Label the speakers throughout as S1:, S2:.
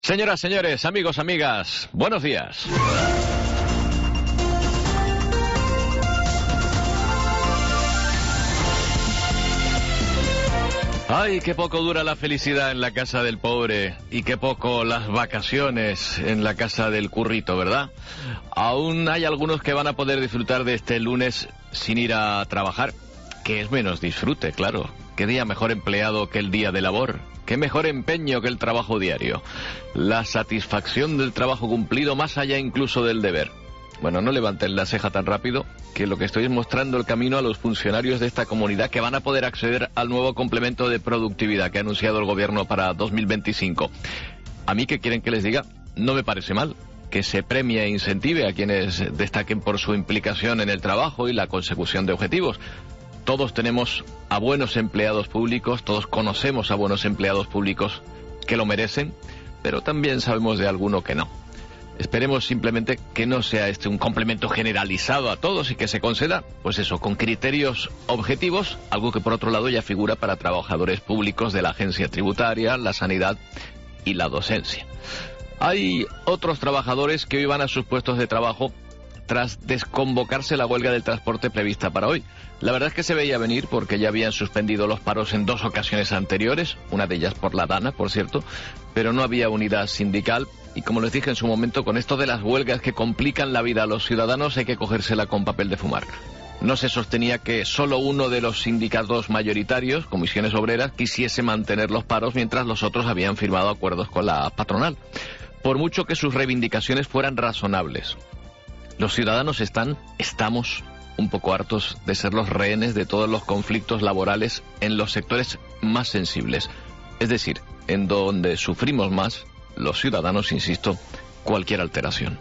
S1: Señoras, señores, amigos, amigas, buenos días. Ay, qué poco dura la felicidad en la casa del pobre y qué poco las vacaciones en la casa del currito, ¿verdad? Aún hay algunos que van a poder disfrutar de este lunes sin ir a trabajar, que es menos disfrute, claro. Qué día mejor empleado que el día de labor. Qué mejor empeño que el trabajo diario. La satisfacción del trabajo cumplido más allá incluso del deber. Bueno, no levanten la ceja tan rápido, que lo que estoy es mostrando el camino a los funcionarios de esta comunidad que van a poder acceder al nuevo complemento de productividad que ha anunciado el gobierno para 2025. A mí, ¿qué quieren que les diga? No me parece mal que se premie e incentive a quienes destaquen por su implicación en el trabajo y la consecución de objetivos. Todos tenemos a buenos empleados públicos, todos conocemos a buenos empleados públicos que lo merecen, pero también sabemos de alguno que no. Esperemos simplemente que no sea este un complemento generalizado a todos y que se conceda, pues eso, con criterios objetivos, algo que por otro lado ya figura para trabajadores públicos de la agencia tributaria, la sanidad y la docencia. Hay otros trabajadores que hoy van a sus puestos de trabajo tras desconvocarse la huelga del transporte prevista para hoy. La verdad es que se veía venir porque ya habían suspendido los paros en 2 ocasiones anteriores, una de ellas por la Dana, por cierto, pero no había unidad sindical y como les dije en su momento, con esto de las huelgas que complican la vida a los ciudadanos hay que cogérsela con papel de fumar. No se sostenía que solo uno de los sindicatos mayoritarios, Comisiones Obreras, quisiese mantener los paros mientras los otros habían firmado acuerdos con la patronal. Por mucho que sus reivindicaciones fueran razonables, los ciudadanos estamos un poco hartos de ser los rehenes de todos los conflictos laborales en los sectores más sensibles. Es decir, en donde sufrimos más, los ciudadanos, insisto, cualquier alteración.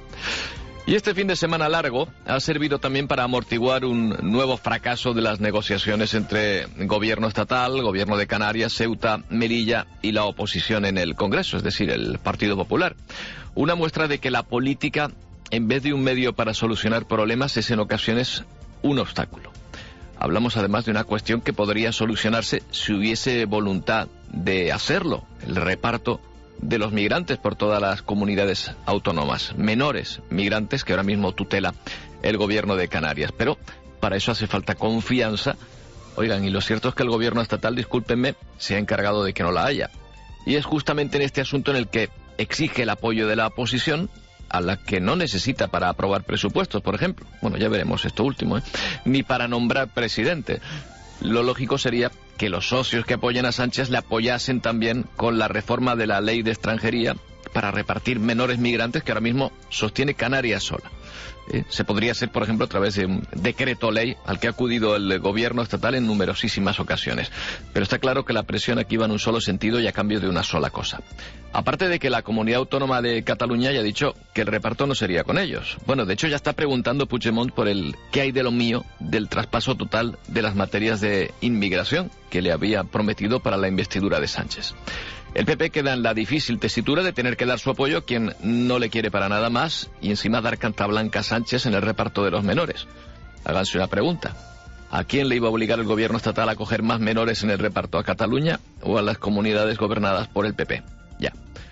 S1: Y este fin de semana largo ha servido también para amortiguar un nuevo fracaso de las negociaciones entre gobierno estatal, gobierno de Canarias, Ceuta, Melilla y la oposición en el Congreso, es decir, el Partido Popular. Una muestra de que la política, en vez de un medio para solucionar problemas, es en ocasiones un obstáculo. Hablamos además de una cuestión que podría solucionarse si hubiese voluntad de hacerlo, el reparto de los migrantes por todas las comunidades autónomas, menores migrantes que ahora mismo tutela el gobierno de Canarias. Pero para eso hace falta confianza. Oigan, y lo cierto es que el gobierno estatal, discúlpenme, se ha encargado de que no la haya. Y es justamente en este asunto en el que exige el apoyo de la oposición, a la que no necesita para aprobar presupuestos, por ejemplo. Bueno, ya veremos esto último, ni para nombrar presidente. Lo lógico sería que los socios que apoyan a Sánchez le apoyasen también con la reforma de la ley de extranjería para repartir menores migrantes que ahora mismo sostiene Canarias sola. Se podría hacer, por ejemplo, a través de un decreto ley al que ha acudido el gobierno estatal en numerosísimas ocasiones. Pero está claro que la presión aquí va en un solo sentido y a cambio de una sola cosa. Aparte de que la Comunidad Autónoma de Cataluña ya ha dicho que el reparto no sería con ellos. Bueno, de hecho ya está preguntando Puigdemont por el qué hay de lo mío del traspaso total de las materias de inmigración que le había prometido para la investidura de Sánchez. El PP queda en la difícil tesitura de tener que dar su apoyo a quien no le quiere para nada más y encima dar carta blanca a Sánchez en el reparto de los menores. Háganse una pregunta. ¿A quién le iba a obligar el gobierno estatal a coger más menores en el reparto? ¿A Cataluña o a las comunidades gobernadas por el PP? Ya.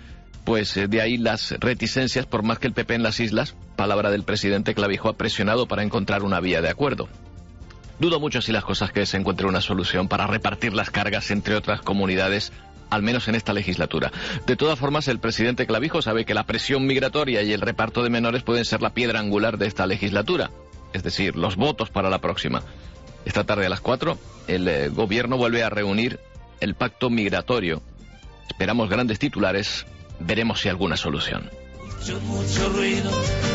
S1: Pues de ahí las reticencias, por más que el PP en las islas, palabra del presidente Clavijo, ha presionado para encontrar una vía de acuerdo. Dudo mucho si las cosas que se encuentre una solución para repartir las cargas entre otras comunidades, al menos en esta legislatura. De todas formas, el presidente Clavijo sabe que la presión migratoria y el reparto de menores pueden ser la piedra angular de esta legislatura, es decir, los votos para la próxima. Esta tarde a las 4, el gobierno vuelve a reunir el pacto migratorio. Esperamos grandes titulares, veremos si hay alguna solución.
S2: Mucho ruido,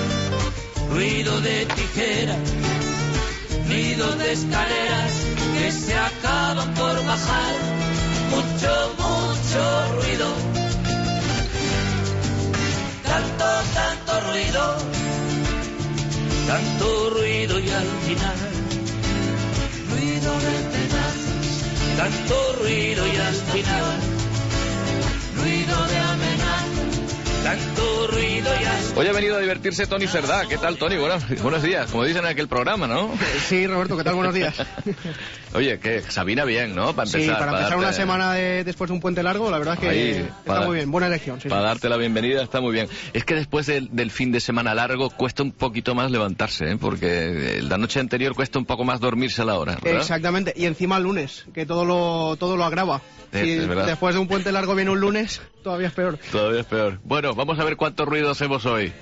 S2: ruido de tijera, ruido de escaleras que se acaban por bajar. Mucho ruido, tanto ruido y al final ruido de pedazos, tanto ruido y al final ruido de amenazas, tanto ruido y al...
S1: Hoy ha venido a divertirse Tony Cerdá. ¿Qué tal, Tony? Buenos días, como dicen en aquel programa, ¿no?
S3: Sí, Roberto, ¿qué tal? Buenos días.
S1: Oye, que Sabina bien, ¿no? Para empezar.
S3: Sí, para empezar una semana después de un puente largo, la verdad es que está muy bien. Buena elección. Sí,
S1: para darte la bienvenida está muy bien. Es que después del fin de semana largo cuesta un poquito más levantarse, ¿eh? Porque la noche anterior cuesta un poco más dormirse a la hora, ¿verdad?
S3: Exactamente, y encima el lunes, que todo lo agrava. Si después de un puente largo viene un lunes, todavía es peor.
S1: Todavía es peor. Bueno, vamos a ver cuánto ruido hacemos hoy.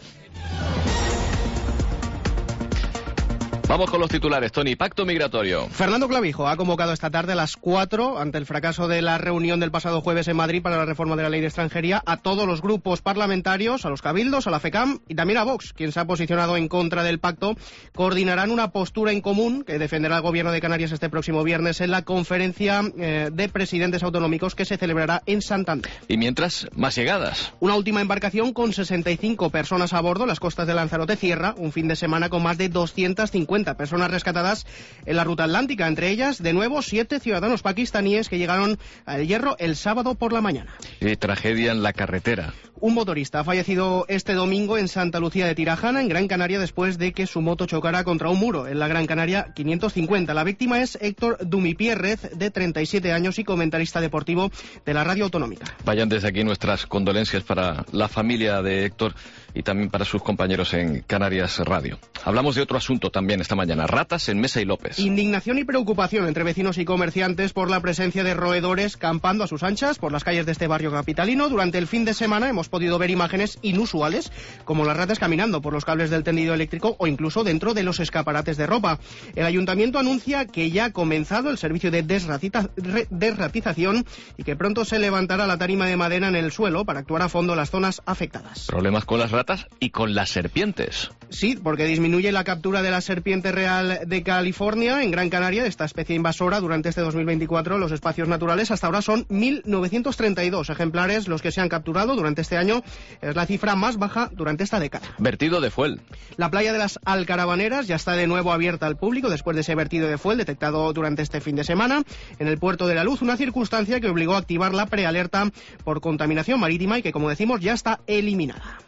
S1: Vamos con los titulares, Tony. Pacto migratorio.
S3: Fernando Clavijo ha convocado esta tarde a las 4, ante el fracaso de la reunión del pasado jueves en Madrid para la reforma de la ley de extranjería, a todos los grupos parlamentarios, a los cabildos, a la FECAM y también a Vox, quien se ha posicionado en contra del pacto. Coordinarán una postura en común que defenderá el Gobierno de Canarias este próximo viernes en la conferencia de presidentes autonómicos que se celebrará en Santander.
S1: Y mientras, más llegadas.
S3: Una última embarcación con 65 personas a bordo, las costas de Lanzarote cierra un fin de semana con más de 250 personas rescatadas en la ruta atlántica, entre ellas, de nuevo, 7 ciudadanos pakistaníes que llegaron al Hierro el sábado por la mañana.
S1: Tragedia en la carretera.
S3: Un motorista ha fallecido este domingo en Santa Lucía de Tirajana, en Gran Canaria, después de que su moto chocara contra un muro en la Gran Canaria 550. La víctima es Héctor Dumipiérrez, de 37 años y comentarista deportivo de la Radio Autonómica.
S1: Vayan desde aquí nuestras condolencias para la familia de Héctor y también para sus compañeros en Canarias Radio. Hablamos de otro asunto también esta mañana, ratas en Mesa y López.
S3: Indignación y preocupación entre vecinos y comerciantes por la presencia de roedores campando a sus anchas por las calles de este barrio capitalino. Durante el fin de semana hemos podido ver imágenes inusuales, como las ratas caminando por los cables del tendido eléctrico o incluso dentro de los escaparates de ropa. El ayuntamiento anuncia que ya ha comenzado el servicio de desratización y que pronto se levantará la tarima de madera en el suelo para actuar a fondo en las zonas afectadas.
S1: Problemas con las ratas y con las serpientes.
S3: Sí, porque disminuye la captura de la serpiente real de California en Gran Canaria, esta especie invasora. Durante este 2024 los espacios naturales hasta ahora son 1.932 ejemplares los que se han capturado durante este año. Es la cifra más baja durante esta década.
S1: Vertido de fuel.
S3: La playa de las Alcaravaneras ya está de nuevo abierta al público después de ese vertido de fuel detectado durante este fin de semana en el Puerto de la Luz, una circunstancia que obligó a activar la prealerta por contaminación marítima y que, como decimos, ya está eliminada.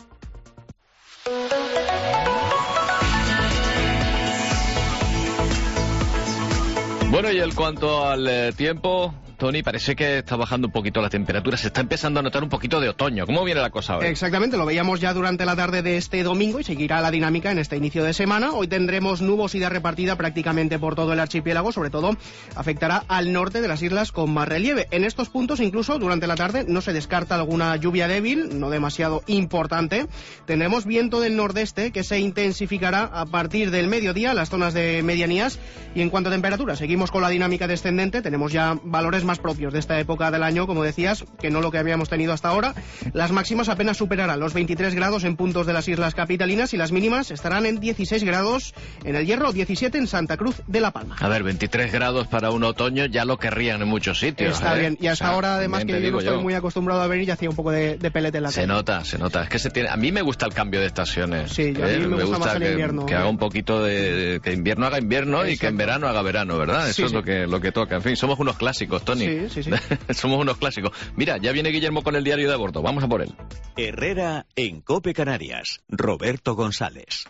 S1: Bueno, y en cuanto al tiempo, Tony, parece que está bajando un poquito la temperatura, se está empezando a notar un poquito de otoño. ¿Cómo viene la cosa hoy?
S3: Exactamente, lo veíamos ya durante la tarde de este domingo y seguirá la dinámica en este inicio de semana. Hoy tendremos nubosidad repartida prácticamente por todo el archipiélago, sobre todo afectará al norte de las islas con más relieve. En estos puntos, incluso durante la tarde, no se descarta alguna lluvia débil, no demasiado importante. Tendremos viento del nordeste que se intensificará a partir del mediodía en las zonas de medianías. Y en cuanto a temperatura, seguimos con la dinámica descendente, tenemos ya valores más propios de esta época del año, como decías, que no lo que habíamos tenido hasta ahora. Las máximas apenas superarán los 23 grados en puntos de las islas capitalinas y las mínimas estarán en 16 grados en el Hierro, 17 en Santa Cruz de la Palma.
S1: A ver, 23 grados para un otoño ya lo querrían en muchos sitios.
S3: Está bien, y hasta ahora además que yo no estoy muy acostumbrado a venir y hacía un poco de pelete en la calle.
S1: Se nota, es que a mí me gusta el cambio de estaciones.
S3: Sí, a mí me gusta más el invierno.
S1: Que haga un poquito que invierno haga invierno. Exacto. Y que en verano haga verano, ¿verdad? Eso es lo que toca. En fin, somos unos clásicos, Tony.
S3: Sí.
S1: Somos unos clásicos. Mira, ya viene Guillermo con el diario de a bordo. Vamos a por él.
S4: Herrera en COPE Canarias. Roberto González.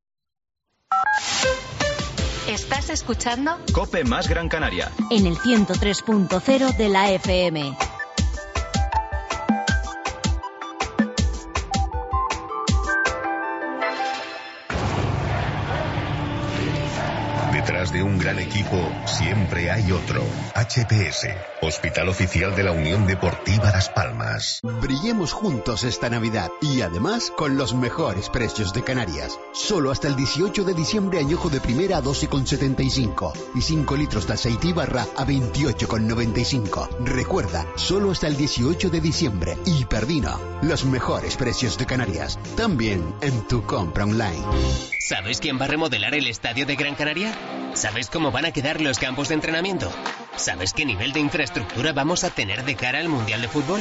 S5: ¿Estás escuchando?
S4: COPE más Gran Canaria.
S5: En el 103.0 de la FM.
S6: Detrás de un gran equipo siempre hay otro. HPS, Hospital Oficial de la Unión Deportiva Las Palmas.
S7: Brillemos juntos esta Navidad y además con los mejores precios de Canarias. Solo hasta el 18 de diciembre añojo de primera a 12,75 y 5 litros de aceite Ibarra a 28,95. Recuerda, solo hasta el 18 de diciembre. Hiperdino, los mejores precios de Canarias. También en tu compra online.
S8: ¿Sabes quién va a remodelar el estadio de Gran Canaria? ¿Sabes cómo van a quedar los campos de entrenamiento? ¿Sabes qué nivel de infraestructura vamos a tener de cara al Mundial de Fútbol?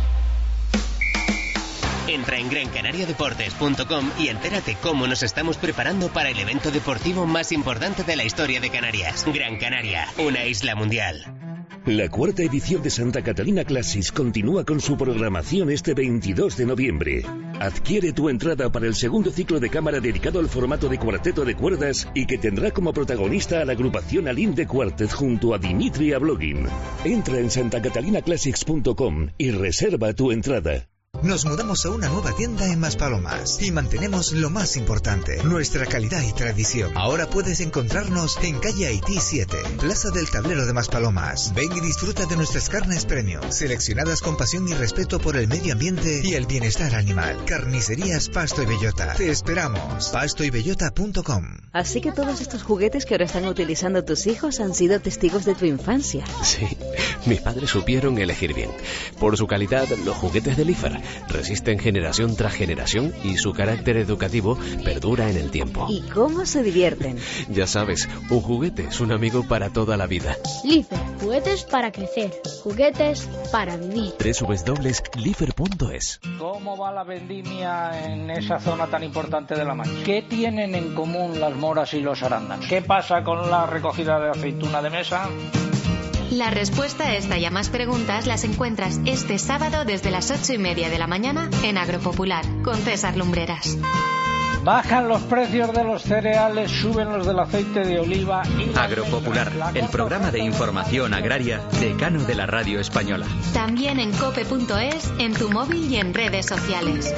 S8: Entra en grancanariadeportes.com y entérate cómo nos estamos preparando para el evento deportivo más importante de la historia de Canarias. Gran Canaria, una isla mundial.
S9: La cuarta edición de Santa Catalina Classics continúa con su programación este 22 de noviembre. Adquiere tu entrada para el segundo ciclo de cámara dedicado al formato de cuarteto de cuerdas y que tendrá como protagonista a la agrupación Aline de Quartet junto a Dimitri Ablogin. Entra en santacatalinaclassics.com y reserva tu entrada.
S10: Nos mudamos a una nueva tienda en Maspalomas y mantenemos lo más importante, nuestra calidad y tradición. Ahora puedes encontrarnos en calle Haití 7, Plaza del Tablero de Maspalomas. Ven y disfruta de nuestras carnes premium, seleccionadas con pasión y respeto por el medio ambiente y el bienestar animal. Carnicerías Pasto y Bellota. Te esperamos. pastoybellota.com.
S11: Así que todos estos juguetes que ahora están utilizando tus hijos han sido testigos de tu infancia.
S12: Sí, mis padres supieron elegir bien. Por su calidad, los juguetes de Lifer resisten generación tras generación y su carácter educativo perdura en el tiempo.
S11: ¿Y cómo se divierten?
S12: Ya sabes, un juguete es un amigo para toda la vida.
S13: Lifer, juguetes para crecer, juguetes para vivir.
S12: www.lifer.es.
S14: ¿Cómo va la vendimia en esa zona tan importante de La Mancha? ¿Qué tienen en común las moras y los arándanos? ¿Qué pasa con la recogida de aceituna de mesa?
S5: La respuesta a esta y a más preguntas las encuentras este sábado desde las 8:30 de la mañana en Agropopular, con César Lumbreras.
S14: Bajan los precios de los cereales, suben los del aceite de oliva y...
S15: Agropopular, el programa de información agraria decano de la radio española.
S5: También en cope.es, en tu móvil y en redes sociales.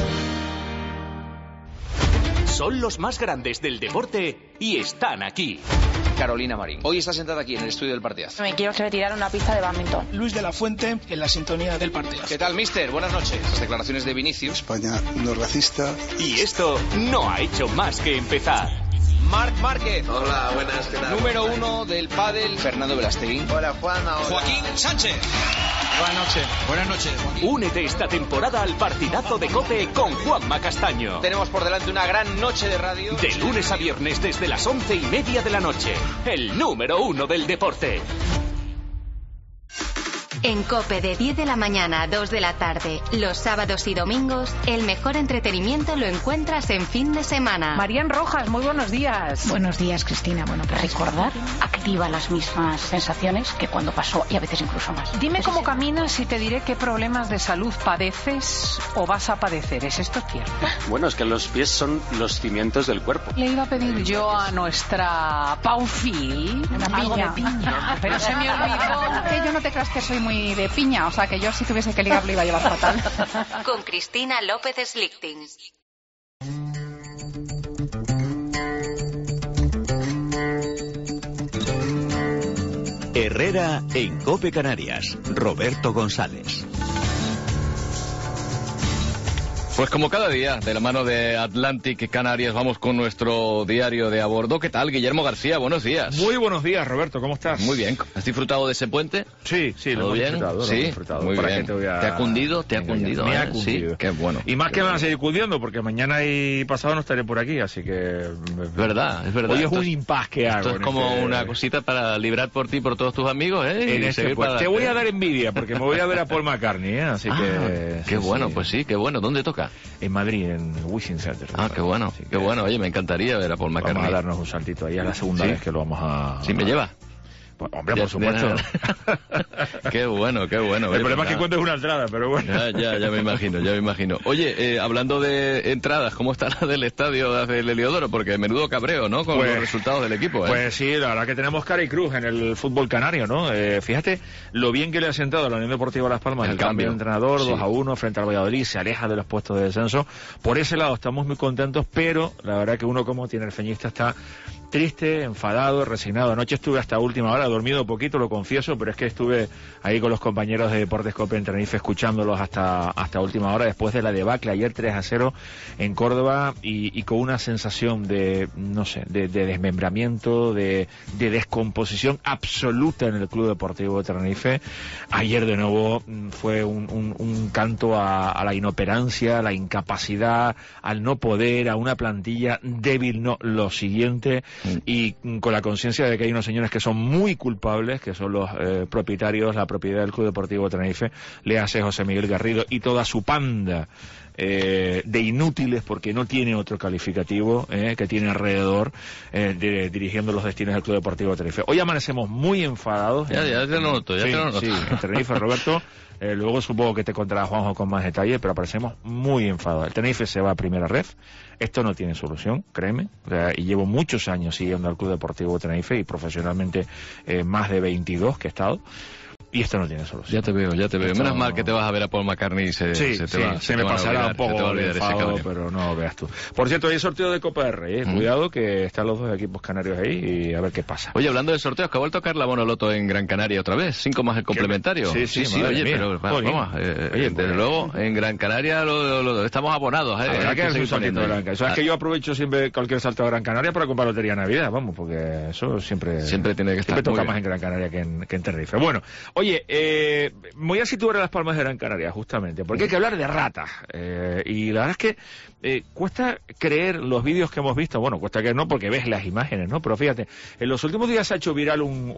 S16: Son los más grandes del deporte y están aquí.
S17: Carolina Marín. Hoy está sentada aquí en el estudio del Partidazo.
S18: Me quiero retirar una pista de bádminton.
S19: Luis de la Fuente en la sintonía del Partidazo.
S17: ¿Qué tal, mister? Buenas noches. Las declaraciones de Vinicius.
S20: España no es racista.
S16: Y esto no ha hecho más que empezar.
S17: Marc Márquez.
S21: Hola, buenas, ¿qué tal?
S17: Número 1 del pádel, Fernando Velastegui.
S21: Hola, Juanma. Hola.
S17: Joaquín Sánchez.
S21: Buenas noches.
S17: Buenas noches, Joaquín.
S16: Únete esta temporada al Partidazo de COPE con Juanma Castaño.
S17: Tenemos por delante una gran noche de radio.
S16: De lunes a viernes desde las 11:30 de la noche. El número 1 del deporte.
S5: En COPE de 10 de la mañana a 2 de la tarde, los sábados y domingos, el mejor entretenimiento lo encuentras en fin de semana.
S22: Marían Rojas, muy buenos días.
S23: Buenos días, Cristina. Bueno, recordar activa las mismas sensaciones que cuando pasó y a veces incluso más.
S22: Dime cómo caminas y te diré qué problemas de salud padeces o vas a padecer. ¿Es esto cierto?
S24: Bueno, es que los pies son los cimientos del cuerpo.
S22: Le iba a pedir yo a nuestra Paufi algo de piña, pero se me olvidó.
S23: Que yo no te creas que soy muy de piña, o sea que yo si tuviese que ligar lo iba a llevar fatal.
S5: Con Cristina López Slichting.
S4: Herrera en COPE Canarias. Roberto González.
S1: Pues como cada día, de la mano de Atlantic Canarias, vamos con nuestro diario de a bordo. ¿Qué tal, Guillermo García? Buenos días.
S25: Muy buenos días, Roberto. ¿Cómo estás?
S1: Muy bien. ¿Has disfrutado de ese puente?
S25: Sí, lo hemos disfrutado.
S1: Sí, muy bien.
S25: ¿Te
S1: ha cundido? ¿Te ha cundido?
S25: Me ha cundido.
S1: Sí, qué bueno.
S25: Y más que me van a seguir cundiendo, porque mañana y pasado no estaré por aquí, así que...
S1: Es verdad.
S25: Hoy es un impas que hago.
S1: Esto es como una cosita para librar por ti, por todos tus amigos, ¿eh?
S25: Te voy a dar envidia, porque me voy a ver a Paul McCartney, ¿eh? Así que...
S1: Qué bueno, pues sí, qué bueno. ¿Dónde toca?
S25: En Madrid, en Wishing Center.
S1: Qué bueno, qué bueno. Oye, me encantaría ver a Paul McCartney.
S25: Vamos a darnos un saltito ahí, es la segunda vez que lo vamos a...
S1: ¿Sí me lleva?
S25: Pues, hombre, por supuesto.
S1: Qué bueno, qué bueno.
S25: El problema es que cuentes una entrada, pero bueno.
S1: Ya me imagino. Oye, hablando de entradas, ¿cómo está la del estadio del Heliodoro? Porque menudo cabreo, ¿no? Con los resultados del equipo, ¿eh?
S25: Pues sí, la verdad que tenemos cara y cruz en el fútbol canario, ¿no? Fíjate lo bien que le ha sentado a la Unión Deportiva Las Palmas el cambio de entrenador, 2-1 frente al Valladolid, se aleja de los puestos de descenso. Por ese lado estamos muy contentos, pero la verdad que uno como tinerfeñista está triste, enfadado, resignado. Anoche estuve hasta última hora, dormido poquito, lo confieso, pero es que estuve ahí con los compañeros de Deportes COPE en Tenerife escuchándolos hasta última hora, después de la debacle ayer 3-0 en Córdoba y con una sensación de, no sé, de desmembramiento, de descomposición absoluta en el Club Deportivo de Tenerife. Ayer de nuevo fue un canto a la inoperancia, a la incapacidad, al no poder, a una plantilla débil. No, lo siguiente, y con la conciencia de que hay unos señores que son muy culpables, que son los propietarios, la propiedad del Club Deportivo Tenerife, le hace José Miguel Garrido y toda su panda de inútiles, porque no tiene otro calificativo que tiene alrededor dirigiendo los destinos del Club Deportivo Tenerife. Hoy amanecemos muy enfadados.
S1: Ya te lo noto, te lo noto.
S25: Sí, en Tenerife, Roberto. Luego supongo que te contará Juanjo con más detalle, pero aparecemos muy enfadados. El Tenerife se va a primera ref. Esto no tiene solución, créeme. Y llevo muchos años siguiendo al Club Deportivo Tenerife y profesionalmente más de 22 que he estado. Y esto no tiene solución.
S1: Ya te veo. Esto... Menos mal que te vas a ver a Paul McCartney y se
S25: me pasará un poco el enfado, pero no veas tú. Por cierto, hay sorteo de Copa del Rey, Cuidado que están los dos equipos canarios ahí y a ver qué pasa.
S1: Oye, hablando de sorteos, que ha vuelto a caer la Monoloto en Gran Canaria otra vez. 5 más el complementario.
S25: Sí,
S1: oye, pero vamos, desde luego, en Gran Canaria lo estamos abonados.
S25: Habrá que hacer un saltito de Gran Canaria. Sabes que yo aprovecho siempre cualquier salto de Gran Canaria para comprar lotería Navidad, vamos, porque eso siempre
S1: tiene que estar.
S25: Siempre toca más en Gran Canaria que en Tenerife. Bueno, oye, voy a situar a Las Palmas de Gran Canaria, justamente, porque hay que hablar de ratas. Y la verdad es que cuesta creer los vídeos que hemos visto. Bueno, cuesta creer no, porque ves las imágenes, ¿no? Pero fíjate, en los últimos días se ha hecho viral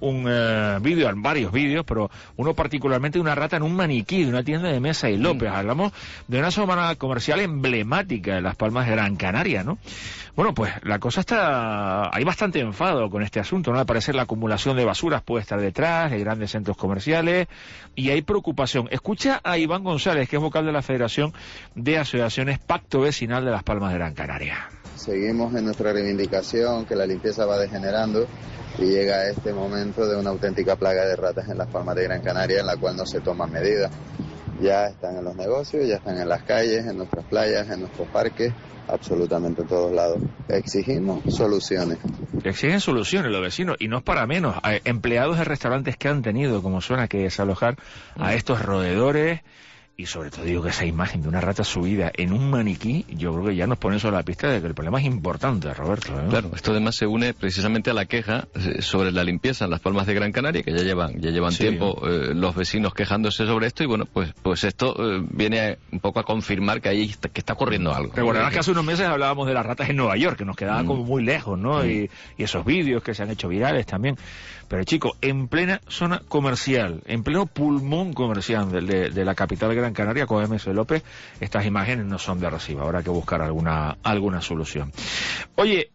S25: un vídeo, varios vídeos, pero uno particularmente de una rata en un maniquí de una tienda de Mesa y López. Hablamos de una zona comercial emblemática de Las Palmas de Gran Canaria, ¿no? Bueno, pues la cosa está... Hay bastante enfado con este asunto, ¿no? Al parecer la acumulación de basuras puede estar detrás de grandes centros comerciales y hay preocupación. Escucha a Iván González, que es vocal de la Federación de Asociaciones Pacto Vecinal de Las Palmas de Gran Canaria.
S2: Seguimos en nuestra reivindicación, que la limpieza va degenerando y llega este momento de una auténtica plaga de ratas en Las Palmas de Gran Canaria, en la cual no se toman medidas. Ya están en los negocios, ya están en las calles, en nuestras playas, en nuestros parques, absolutamente en todos lados. Exigimos soluciones.
S25: Exigen soluciones los vecinos, y no es para menos. Empleados de restaurantes que han tenido, como suena, que desalojar a estos roedores. Y sobre todo digo que esa imagen de una rata subida en un maniquí, yo creo que ya nos pone sobre la pista de que el problema es importante, Roberto, ¿eh?
S1: Claro, esto además se une precisamente a la queja sobre la limpieza en Las Palmas de Gran Canaria, que ya llevan tiempo los vecinos quejándose sobre esto, y bueno, pues esto viene un poco a confirmar que ahí que está ocurriendo algo.
S25: Recordarás que hace unos meses hablábamos de las ratas en Nueva York, que nos quedaban como muy lejos, ¿no? Y esos vídeos que se han hecho virales también. Pero chico, en plena zona comercial, en pleno pulmón comercial de la capital de Gran Canaria, con MS López, estas imágenes no son de recibo. Habrá que buscar alguna solución. Oye,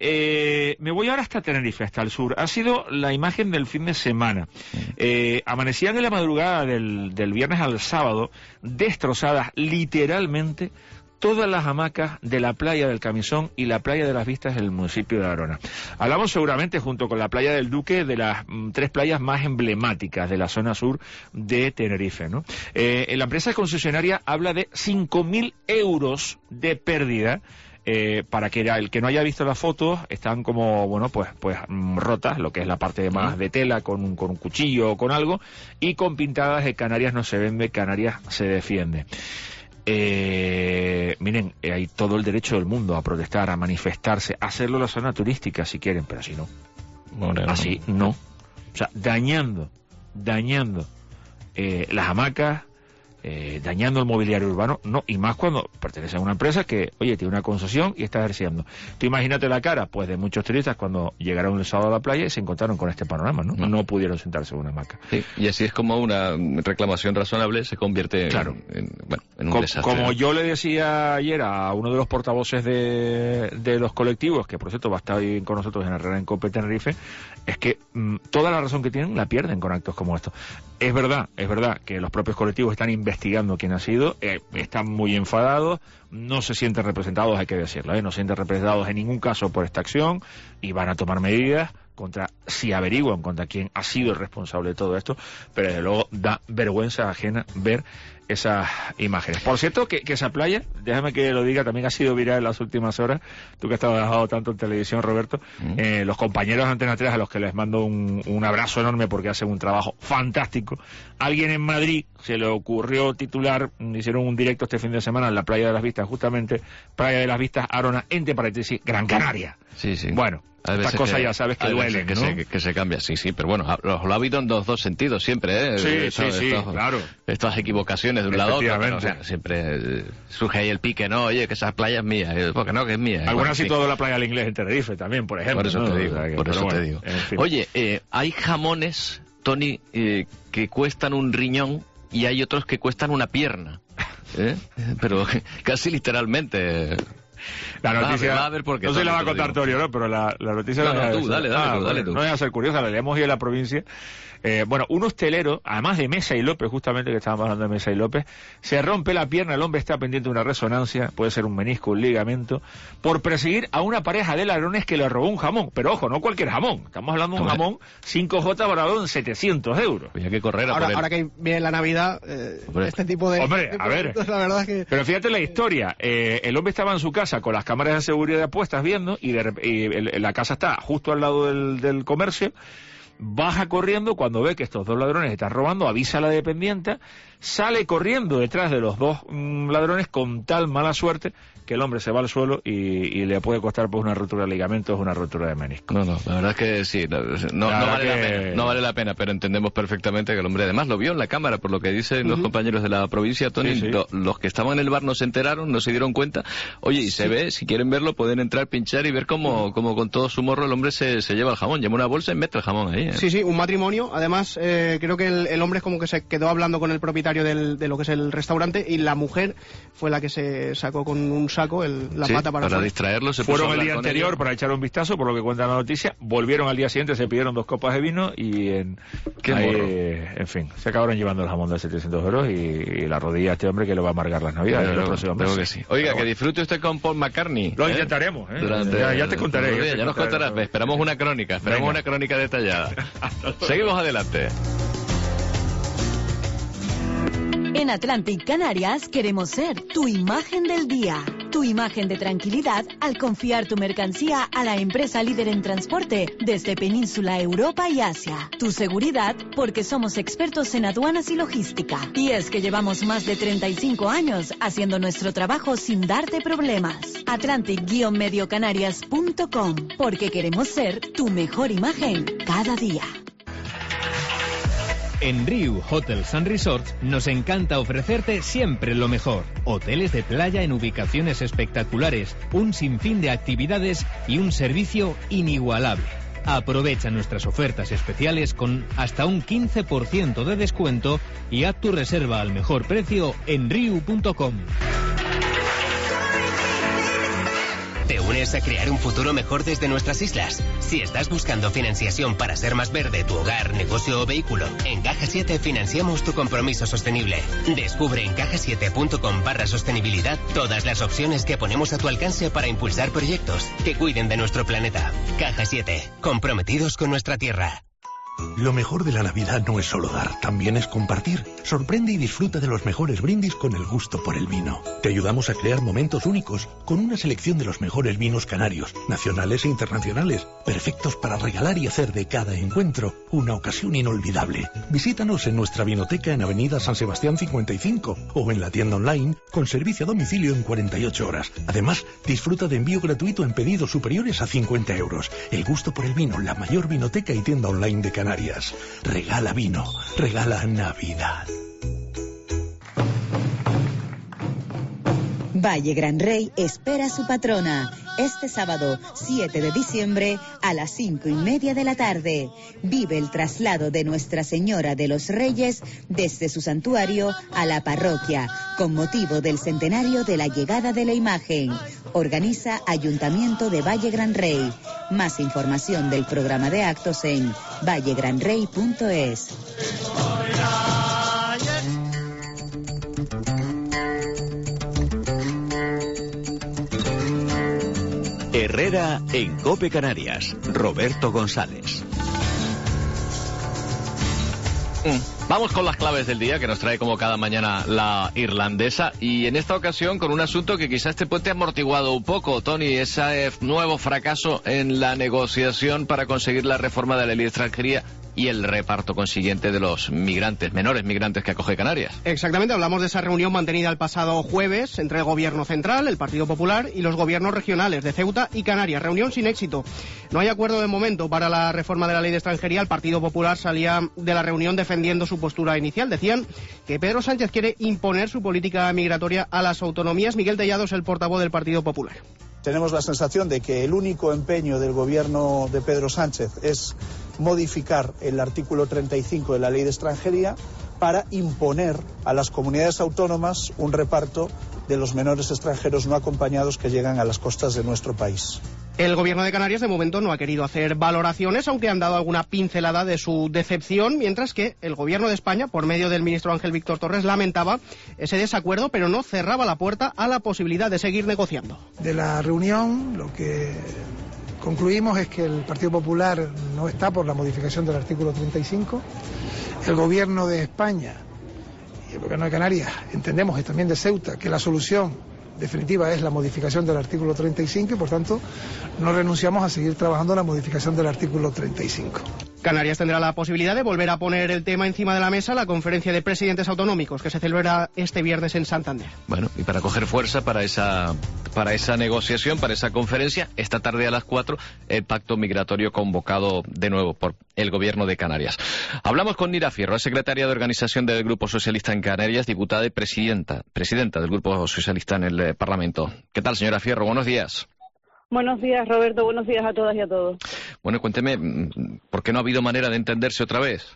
S25: me voy ahora hasta Tenerife, hasta el sur. Ha sido la imagen del fin de semana. Amanecían en la madrugada del viernes al sábado, destrozadas literalmente todas las hamacas de la playa del Camisón y la playa de las Vistas del municipio de Arona. Hablamos seguramente, junto con la playa del Duque, de las 3 playas más emblemáticas de la zona sur de Tenerife, ¿no? La empresa concesionaria habla de 5.000 euros de pérdida. Para que el que no haya visto las fotos, están como, bueno, pues rotas, lo que es la parte más de tela, con un cuchillo o con algo, y con pintadas de Canarias no se vende, Canarias se defiende. Miren, hay todo el derecho del mundo a protestar, a manifestarse, a hacerlo en la zona turística si quieren, pero así no. Así no. O sea, dañando las hamacas, dañando el mobiliario urbano, no, y más cuando pertenece a una empresa que, oye, tiene una concesión y está ejerciendo. Tú imagínate la cara, pues, de muchos turistas cuando llegaron el sábado a la playa y se encontraron con este panorama, ¿no? No pudieron sentarse en una hamaca.
S1: Sí, y así es como una reclamación razonable se convierte en un desastre.
S25: Como yo le decía ayer a uno de los portavoces de los colectivos, que por cierto va a estar ahí con nosotros en Herrera en Cope Tenerife, es que toda la razón que tienen la pierden con actos como estos. Es verdad que los propios colectivos están investigando quién ha sido, están muy enfadados, no se sienten representados, hay que decirlo, no se sienten representados en ningún caso por esta acción, y van a tomar medidas si averiguan contra quién ha sido el responsable de todo esto, pero desde luego da vergüenza ajena ver esas imágenes. Por cierto, que esa playa, déjame que lo diga, también ha sido viral en las últimas horas, tú que has trabajado tanto en televisión, Roberto, los compañeros de Antena 3, a los que les mando un abrazo enorme porque hacen un trabajo fantástico. Alguien en Madrid se le ocurrió titular, hicieron un directo este fin de semana en la Playa de las Vistas, justamente, Playa de las Vistas, Arona, entre paréntesis, Gran Canaria.
S1: Sí.
S25: Bueno, estas cosas ya sabes que duelen, ¿no?
S1: Que se cambia, sí, pero bueno, lo ha habido en los dos sentidos siempre, ¿eh?
S25: Sí, claro.
S1: Estas equivocaciones de un lado a otro, pero, o sea, siempre surge ahí el pique, ¿no? Oye, que esa playa es mía, porque no, que es mía.
S25: Algunas situado la playa del Inglés en Tenerife también, por ejemplo.
S1: Por eso te digo,
S25: por eso
S1: te digo. Oye, hay jamones, Tony, que cuestan un riñón y hay otros que cuestan una pierna, pero casi literalmente.
S25: La noticia,
S1: va a ver por qué,
S25: no se la va a contar Torio, ¿no? Pero la noticia...
S1: No, tú, dale tú.
S25: No voy a ser curiosa, la leemos hoy en la provincia. Bueno, un hostelero, además de Mesa y López, justamente que estábamos hablando de Mesa y López, se rompe la pierna, el hombre está pendiente de una resonancia, puede ser un menisco, un ligamento, por perseguir a una pareja de ladrones que le robó un jamón. Pero ojo, no cualquier jamón, estamos hablando de un jamón 5J valorado en 700 euros.
S1: Pues hay que correr
S3: ahora que viene la Navidad, este tipo de...
S25: Hombre, a ver, la verdad es que... Pero fíjate la historia, el hombre estaba en su casa con las cámaras de seguridad puestas viendo, y la casa está justo al lado del comercio. Baja corriendo cuando ve que estos dos ladrones están robando, avisa a la dependienta, sale corriendo detrás de los dos ladrones con tal mala suerte que el hombre se va al suelo y le puede costar pues una rotura de ligamentos, una rotura de menisco.
S1: No, la verdad es que sí, no vale la pena, pero entendemos perfectamente que el hombre además lo vio en la cámara, por lo que dicen los compañeros de la provincia, Tony, sí. Los que estaban en el bar no se enteraron, no se dieron cuenta. Oye, y se ve, si quieren verlo, pueden entrar, pinchar y ver cómo con todo su morro el hombre se lleva el jamón, lleva una bolsa y mete el jamón ahí.
S3: Sí, un matrimonio, además creo que el hombre es como que se quedó hablando con el propietario de lo que es el restaurante, y la mujer fue la que se sacó con un saco la pata para
S1: distraerlo.
S25: Fueron el día anterior para echar un vistazo, por lo que cuenta la noticia, volvieron al día siguiente, se pidieron 2 copas de vino y en fin, se acabaron llevando el jamón de 700 euros y la rodilla a este hombre que le va a amargar las navidades.
S1: Creo que sí. Oiga, que disfrute usted con Paul McCartney.
S25: Lo intentaremos, ya te contaré.
S1: Ya nos contarás, esperamos una crónica, una crónica detallada. Seguimos adelante.
S6: En Atlantic Canarias queremos ser tu imagen del día, tu imagen de tranquilidad al confiar tu mercancía a la empresa líder en transporte desde Península, Europa y Asia. Tu seguridad porque somos expertos en aduanas y logística. Y es que llevamos más de 35 años haciendo nuestro trabajo sin darte problemas. Atlantic-mediocanarias.com, porque queremos ser tu mejor imagen cada día.
S7: En Riu Hotels and Resorts nos encanta ofrecerte siempre lo mejor. Hoteles de playa en ubicaciones espectaculares, un sinfín de actividades y un servicio inigualable. Aprovecha nuestras ofertas especiales con hasta un 15% de descuento y haz tu reserva al mejor precio en riu.com.
S8: ¿Te unes a crear un futuro mejor desde nuestras islas? Si estás buscando financiación para ser más verde tu hogar, negocio o vehículo, en Caja 7 financiamos tu compromiso sostenible. Descubre en cajasiete.com/sostenibilidad todas las opciones que ponemos a tu alcance para impulsar proyectos que cuiden de nuestro planeta. Caja 7, comprometidos con nuestra tierra.
S20: Lo mejor de la Navidad no es solo dar, también es compartir. Sorprende y disfruta de los mejores brindis con el gusto por el vino. Te ayudamos a crear momentos únicos con una selección de los mejores vinos canarios, nacionales e internacionales, perfectos para regalar y hacer de cada encuentro una ocasión inolvidable. Visítanos en nuestra vinoteca en Avenida San Sebastián 55 o en la tienda online con servicio a domicilio en 48 horas. Además, disfruta de envío gratuito en pedidos superiores a 50 euros. El gusto por el vino, la mayor vinoteca y tienda online de Canarias. Regala vino, regala Navidad.
S26: Valle Gran Rey espera a su patrona este sábado 7 de diciembre a las 5:30 de la tarde. Vive el traslado de Nuestra Señora de los Reyes desde su santuario a la parroquia con motivo del centenario de la llegada de la imagen. Organiza Ayuntamiento de Valle Gran Rey. Más información del programa de actos en vallegranrey.es.
S4: Herrera en COPE Canarias. Roberto González.
S1: Vamos con las claves del día que nos trae como cada mañana la irlandesa, y en esta ocasión con un asunto que quizás te puede amortiguado un poco, Tony, ese nuevo fracaso en la negociación para conseguir la reforma de la ley de extranjería y el reparto consiguiente de los migrantes, menores migrantes que acoge Canarias.
S3: Exactamente, hablamos de esa reunión mantenida el pasado jueves entre el Gobierno Central, el Partido Popular y los gobiernos regionales de Ceuta y Canarias. Reunión sin éxito. No hay acuerdo de momento para la reforma de la ley de extranjería. El Partido Popular salía de la reunión defendiendo su postura inicial. Decían que Pedro Sánchez quiere imponer su política migratoria a las autonomías. Miguel Tellado es el portavoz del Partido Popular.
S9: Tenemos la sensación de que el único empeño del gobierno de Pedro Sánchez es modificar el artículo 35 de la ley de extranjería para imponer a las comunidades autónomas un reparto de los menores extranjeros no acompañados que llegan a las costas de nuestro país.
S3: El Gobierno de Canarias de momento no ha querido hacer valoraciones, aunque han dado alguna pincelada de su decepción, mientras que el Gobierno de España, por medio del ministro Ángel Víctor Torres, lamentaba ese desacuerdo, pero no cerraba la puerta a la posibilidad de seguir negociando.
S10: De la reunión, lo que concluimos es que el Partido Popular no está por la modificación del artículo 35. El Gobierno de España y el Gobierno de Canarias, entendemos, y también de Ceuta, que la solución definitiva es la modificación del artículo 35 y, por tanto, no renunciamos a seguir trabajando en la modificación del artículo 35.
S3: Canarias tendrá la posibilidad de volver a poner el tema encima de la mesa la conferencia de presidentes autonómicos que se celebra este viernes en Santander.
S1: Bueno, y para coger fuerza para esa negociación, para esa conferencia, esta tarde a las 4, el pacto migratorio convocado de nuevo por el Gobierno de Canarias. Hablamos con Nira Fierro, es secretaria de organización del Grupo Socialista en Canarias, diputada y presidenta del Grupo Socialista en el Parlamento. ¿Qué tal, señora Fierro? Buenos días.
S11: Buenos días, Roberto. Buenos días a todas y a todos.
S1: Bueno, cuénteme, ¿por qué no ha habido manera de entenderse otra vez?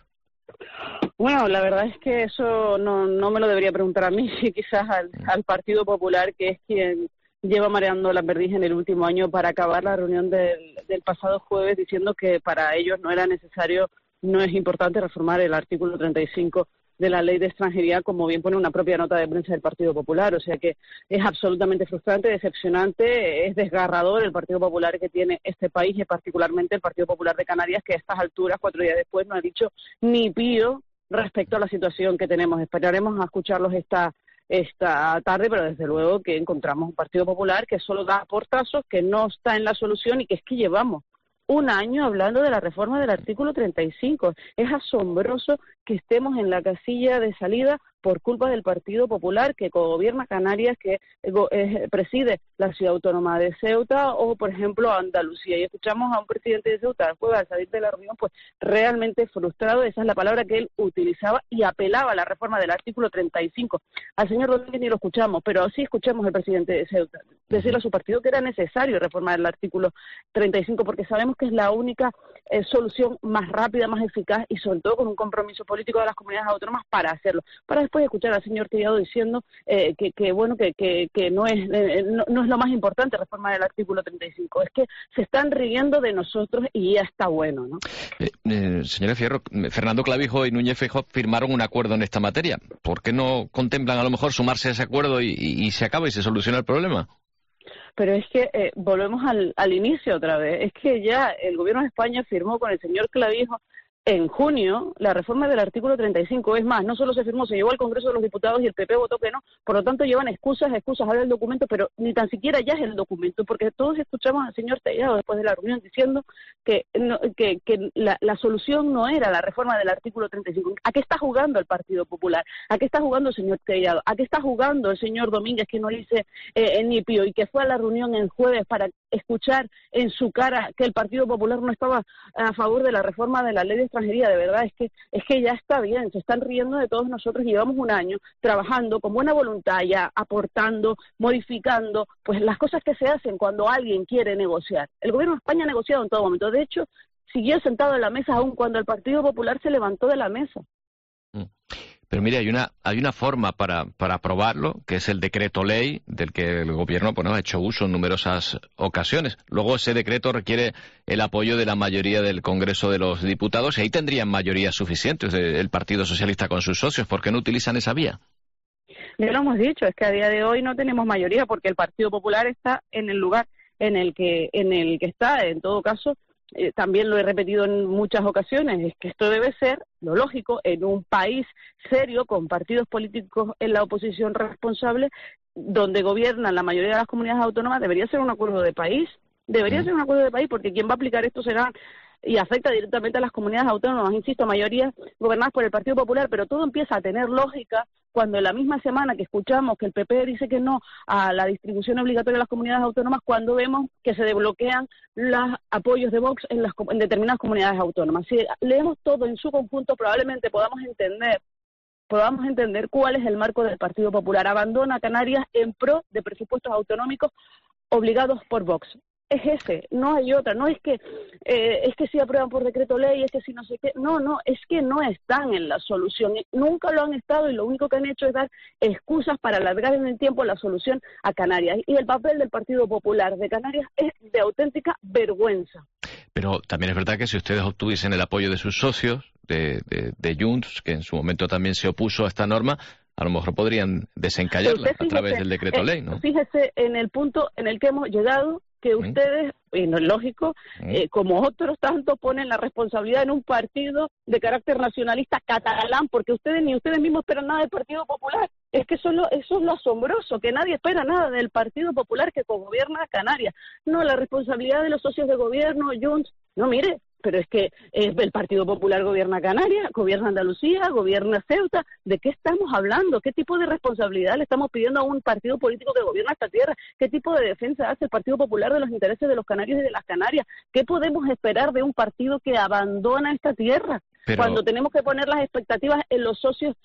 S11: Bueno, la verdad es que eso no me lo debería preguntar a mí, quizás al Partido Popular, que es quien lleva mareando la perdiz en el último año para acabar la reunión del pasado jueves, diciendo que para ellos no era necesario, no es importante reformar el artículo 35 de la ley de extranjería, como bien pone una propia nota de prensa del Partido Popular. O sea que es absolutamente frustrante, decepcionante, es desgarrador el Partido Popular que tiene este país y particularmente el Partido Popular de Canarias, que a estas alturas, 4 días después, no ha dicho ni pío respecto a la situación que tenemos. Esperaremos a escucharlos esta tarde, pero desde luego que encontramos un Partido Popular que solo da portazos, que no está en la solución y que es que llevamos un año hablando de la reforma del artículo 35. Es asombroso que estemos en la casilla de salida por culpa del Partido Popular que gobierna Canarias, que preside la ciudad autónoma de Ceuta o, por ejemplo, Andalucía. Y escuchamos a un presidente de Ceuta después al salir de la reunión, pues realmente frustrado, esa es la palabra que él utilizaba, y apelaba a la reforma del artículo 35. Al señor Domínguez ni lo escuchamos, pero sí escuchamos al presidente de Ceuta decirle a su partido que era necesario reformar el artículo 35, porque sabemos que es la única solución más rápida, más eficaz y sobre todo con un compromiso político de las comunidades autónomas para hacerlo. Para después escuchar al señor Tellado diciendo que no es lo más importante reformar el artículo 35. Es que se están riendo de nosotros y ya está bueno, ¿no?
S1: Señora Fierro, Fernando Clavijo y Núñez Feijóo firmaron un acuerdo en esta materia. ¿Por qué no contemplan a lo mejor sumarse a ese acuerdo y se acaba y se soluciona el problema?
S11: Pero es que volvemos al inicio otra vez. Es que ya el Gobierno de España firmó con el señor Clavijo en junio la reforma del artículo 35. Es más, no solo se firmó, se llevó al Congreso de los Diputados y el PP votó que no. Por lo tanto, llevan excusas ahora el documento, pero ni tan siquiera ya es el documento, porque todos escuchamos al señor Tellado después de la reunión diciendo que la solución no era la reforma del artículo 35. ¿A qué está jugando el Partido Popular? ¿A qué está jugando el señor Tellado? ¿A qué está jugando el señor Domínguez, que no dice ni pío y que fue a la reunión el jueves para escuchar en su cara que el Partido Popular no estaba a favor de la reforma de la ley de extranjería? De verdad, es que ya está bien, se están riendo de todos nosotros. Llevamos un año trabajando con buena voluntad, ya aportando, modificando, pues las cosas que se hacen cuando alguien quiere negociar. El Gobierno de España ha negociado en todo momento. De hecho, siguió sentado en la mesa aún cuando el Partido Popular se levantó de la mesa.
S1: Pero mire, hay una forma para aprobarlo, que es el decreto ley, del que el Gobierno ha hecho uso en numerosas ocasiones. Luego ese decreto requiere el apoyo de la mayoría del Congreso de los Diputados, y ahí tendrían mayorías suficientes el Partido Socialista con sus socios. ¿Por qué no utilizan esa vía?
S11: Ya lo hemos dicho, es que a día de hoy no tenemos mayoría porque el Partido Popular está en el lugar en el que está. En todo caso, también lo he repetido en muchas ocasiones, es que esto debe ser lo lógico en un país serio, con partidos políticos en la oposición responsable, donde gobiernan la mayoría de las comunidades autónomas. Debería ser un acuerdo de país. Debería ser un acuerdo de país, porque quien va a aplicar esto serán y afecta directamente a las comunidades autónomas, insisto, mayoría gobernadas por el Partido Popular, pero todo empieza a tener lógica cuando en la misma semana que escuchamos que el PP dice que no a la distribución obligatoria de las comunidades autónomas, cuando vemos que se desbloquean los apoyos de Vox en determinadas comunidades autónomas. Si leemos todo en su conjunto, probablemente podamos entender cuál es el marco del Partido Popular. Abandona Canarias en pro de presupuestos autonómicos obligados por Vox. Es ese, no hay otra, no es que si aprueban por decreto ley, es que si no sé qué, no, es que no están en la solución, nunca lo han estado y lo único que han hecho es dar excusas para alargar en el tiempo la solución a Canarias. Y el papel del Partido Popular de Canarias es de auténtica vergüenza.
S1: Pero también es verdad que si ustedes obtuviesen el apoyo de sus socios, de Junts, que en su momento también se opuso a esta norma, a lo mejor podrían desencallarla a través del decreto ley, ¿no?
S11: Fíjese en el punto en el que hemos llegado, que ustedes, y no es lógico, como otros tantos, ponen la responsabilidad en un partido de carácter nacionalista catalán, porque ni ustedes mismos esperan nada del Partido Popular. Es que eso es lo asombroso, que nadie espera nada del Partido Popular que gobierna Canarias. No, la responsabilidad de los socios de gobierno, Junts, no, mire, pero es que el Partido Popular gobierna Canarias, gobierna Andalucía, gobierna Ceuta. ¿De qué estamos hablando? ¿Qué tipo de responsabilidad le estamos pidiendo a un partido político que gobierna esta tierra? ¿Qué tipo de defensa hace el Partido Popular de los intereses de los canarios y de las Canarias? ¿Qué podemos esperar de un partido que abandona esta tierra? Cuando tenemos que poner las expectativas en los socios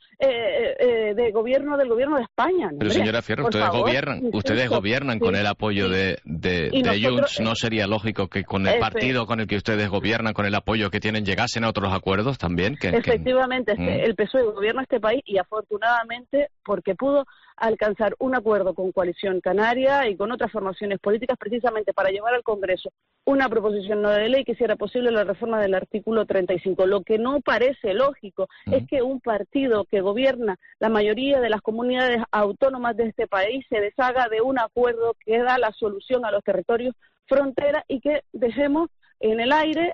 S11: del gobierno de España. ¿No?
S1: Pero señora Fierro, ustedes gobiernan con el apoyo de Junts. ¿No sería lógico que con el partido con el que ustedes gobiernan, con el apoyo que tienen, llegasen a otros acuerdos también?
S11: Efectivamente, el PSOE gobierna este país y afortunadamente porque pudo alcanzar un acuerdo con Coalición Canaria y con otras formaciones políticas precisamente para llevar al Congreso una proposición no de ley que hiciera posible la reforma del artículo 35. Lo que no parece lógico es que un partido que gobierna la mayoría de las comunidades autónomas de este país se deshaga de un acuerdo que da la solución a los territorios frontera y que dejemos en el aire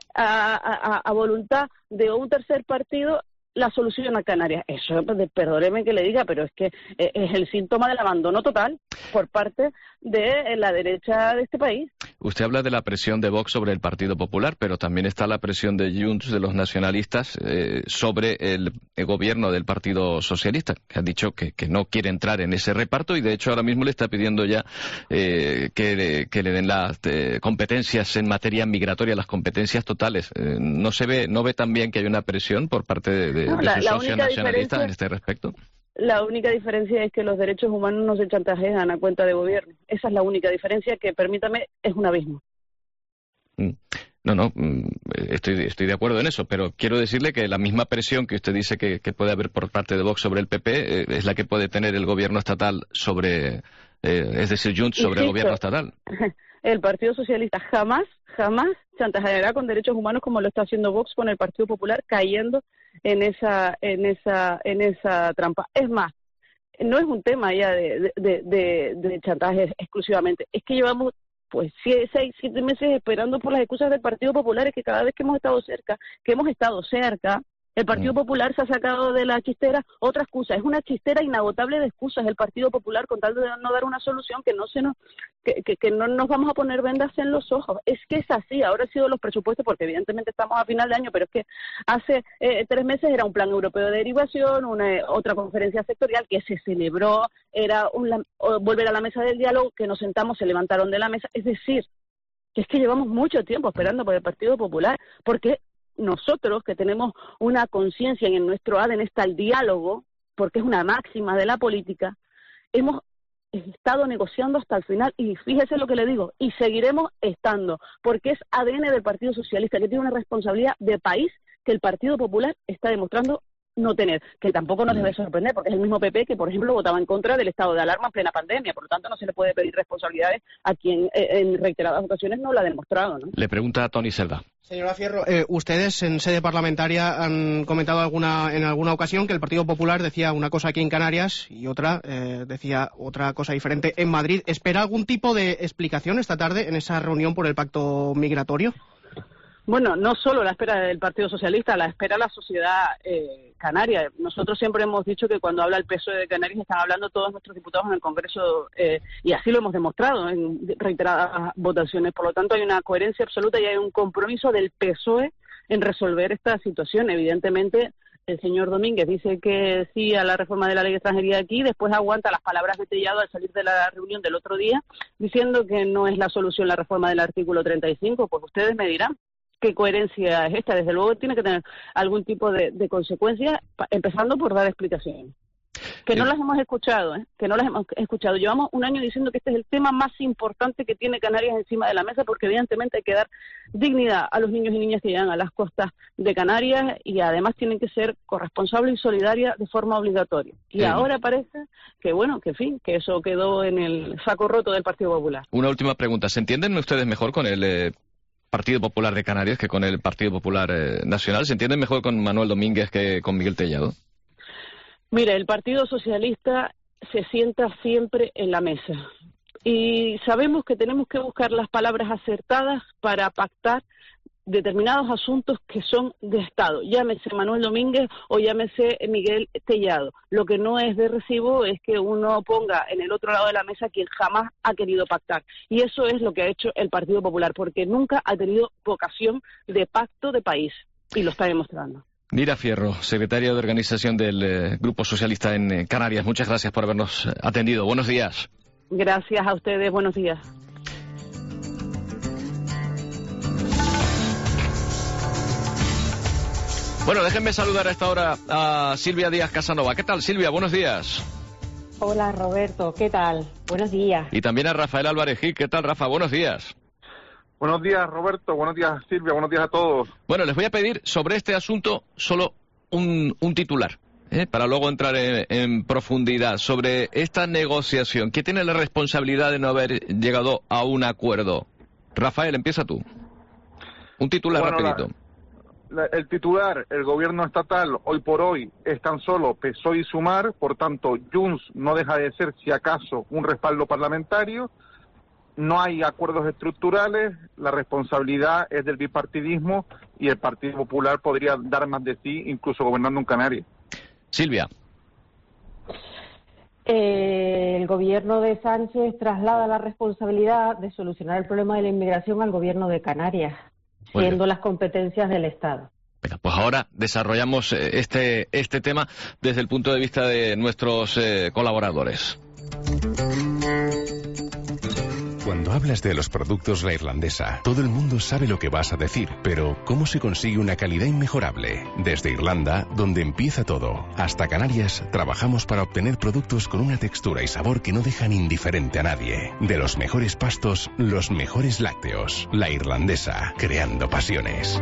S11: a voluntad de un tercer partido la solución a Canarias. Eso, perdóneme que le diga, pero es que es el síntoma del abandono total por parte de la derecha de este país.
S1: Usted habla de la presión de Vox sobre el Partido Popular, pero también está la presión de Junts, de los nacionalistas, sobre el gobierno del Partido Socialista, que han dicho que no quiere entrar en ese reparto y de hecho ahora mismo le está pidiendo ya que le den las competencias en materia migratoria, las competencias totales. ¿No ve también que hay una presión por parte de sus socios nacionalistas en este respecto?
S11: La única diferencia es que los derechos humanos no se chantajean a cuenta de gobierno. Esa es la única diferencia que, permítame, es un abismo.
S1: No, estoy de acuerdo en eso, pero quiero decirle que la misma presión que usted dice que puede haber por parte de Vox sobre el PP es la que puede tener el gobierno estatal sobre, es decir, Junts sobre el gobierno estatal.
S11: El Partido Socialista jamás chantajeará con derechos humanos como lo está haciendo Vox con el Partido Popular, cayendo en esa trampa. Es más, no es un tema ya de chantaje exclusivamente, es que llevamos 6, 7 meses esperando por las excusas del Partido Popular, es que cada vez que hemos estado cerca, el Partido Popular se ha sacado de la chistera otra excusa. Es una chistera inagotable de excusas el Partido Popular con tal de no dar una solución que no nos vamos a poner vendas en los ojos. Es que es así. Ahora han sido los presupuestos porque evidentemente estamos a final de año, pero es que hace 3 meses era un plan europeo de derivación, otra conferencia sectorial que se celebró, era volver a la mesa del diálogo, que nos sentamos, se levantaron de la mesa. Es decir, que es que llevamos mucho tiempo esperando por el Partido Popular, porque nosotros que tenemos una conciencia en nuestro ADN está el diálogo, porque es una máxima de la política, hemos estado negociando hasta el final y fíjese lo que le digo, y seguiremos estando, porque es ADN del Partido Socialista, que tiene una responsabilidad de país que el Partido Popular está demostrando no tener, que tampoco nos debe sorprender, porque es el mismo PP que, por ejemplo, votaba en contra del estado de alarma en plena pandemia, por lo tanto no se le puede pedir responsabilidades a quien en reiteradas ocasiones no la ha demostrado, ¿no?
S1: Le pregunta a Toni Selva.
S3: Señora Fierro, ustedes en sede parlamentaria han comentado en alguna ocasión que el Partido Popular decía una cosa aquí en Canarias y otra decía otra cosa diferente en Madrid. ¿Espera algún tipo de explicación esta tarde en esa reunión por el pacto migratorio?
S11: Bueno, no solo la espera del Partido Socialista, la espera la sociedad canaria. Nosotros siempre hemos dicho que cuando habla el PSOE de Canarias están hablando todos nuestros diputados en el Congreso y así lo hemos demostrado en reiteradas votaciones. Por lo tanto, hay una coherencia absoluta y hay un compromiso del PSOE en resolver esta situación. Evidentemente, el señor Domínguez dice que sí a la reforma de la ley de extranjería aquí, después aguanta las palabras de Tellado al salir de la reunión del otro día, diciendo que no es la solución la reforma del artículo 35. Pues ustedes me dirán qué coherencia es esta. Desde luego tiene que tener algún tipo de consecuencia, empezando por dar explicaciones. Que no las hemos escuchado, que no las hemos escuchado. Llevamos un año diciendo que este es el tema más importante que tiene Canarias encima de la mesa, porque evidentemente hay que dar dignidad a los niños y niñas que llegan a las costas de Canarias y además tienen que ser corresponsables y solidarias de forma obligatoria. Y ahora parece que, bueno, que en fin, que eso quedó en el saco roto del Partido Popular.
S1: Una última pregunta. ¿Se entienden ustedes mejor con el Partido Popular de Canarias que con el Partido Popular Nacional? ¿Se entienden mejor con Manuel Domínguez que con Miguel Tellado?
S11: Mire, el Partido Socialista se sienta siempre en la mesa y sabemos que tenemos que buscar las palabras acertadas para pactar determinados asuntos que son de Estado, llámese Manuel Domínguez o llámese Miguel Tellado. Lo que no es de recibo es que uno ponga en el otro lado de la mesa quien jamás ha querido pactar. Y eso es lo que ha hecho el Partido Popular, porque nunca ha tenido vocación de pacto de país, y lo está demostrando.
S1: Nira Fierro, secretaria de organización del Grupo Socialista en Canarias, muchas gracias por habernos atendido. Buenos días.
S11: Gracias a ustedes, buenos días.
S1: Bueno, déjenme saludar a esta hora a Silvia Díaz Casanova. ¿Qué tal, Silvia? Buenos días.
S12: Hola, Roberto. ¿Qué tal? Buenos días.
S1: Y también a Rafael Álvarez Gil. ¿Qué tal, Rafa? Buenos días.
S13: Buenos días, Roberto. Buenos días, Silvia. Buenos días a todos.
S1: Bueno, les voy a pedir sobre este asunto solo un titular, para luego entrar en profundidad sobre esta negociación. ¿Quién tiene la responsabilidad de no haber llegado a un acuerdo? Rafael, empieza tú. Un titular rapidito.
S13: El titular, el gobierno estatal, hoy por hoy, es tan solo PSOE y Sumar, por tanto, Junts no deja de ser, si acaso, un respaldo parlamentario. No hay acuerdos estructurales, la responsabilidad es del bipartidismo y el Partido Popular podría dar más de sí, incluso gobernando en Canarias.
S1: Silvia.
S12: El gobierno de Sánchez traslada la responsabilidad de solucionar el problema de la inmigración al gobierno de Canarias, siendo las competencias del Estado.
S1: Venga, pues ahora desarrollamos este tema desde el punto de vista de nuestros colaboradores.
S14: Cuando hablas de los productos La Irlandesa, todo el mundo sabe lo que vas a decir, pero ¿cómo se consigue una calidad inmejorable? Desde Irlanda, donde empieza todo, hasta Canarias, trabajamos para obtener productos con una textura y sabor que no dejan indiferente a nadie. De los mejores pastos, los mejores lácteos. La Irlandesa, creando pasiones.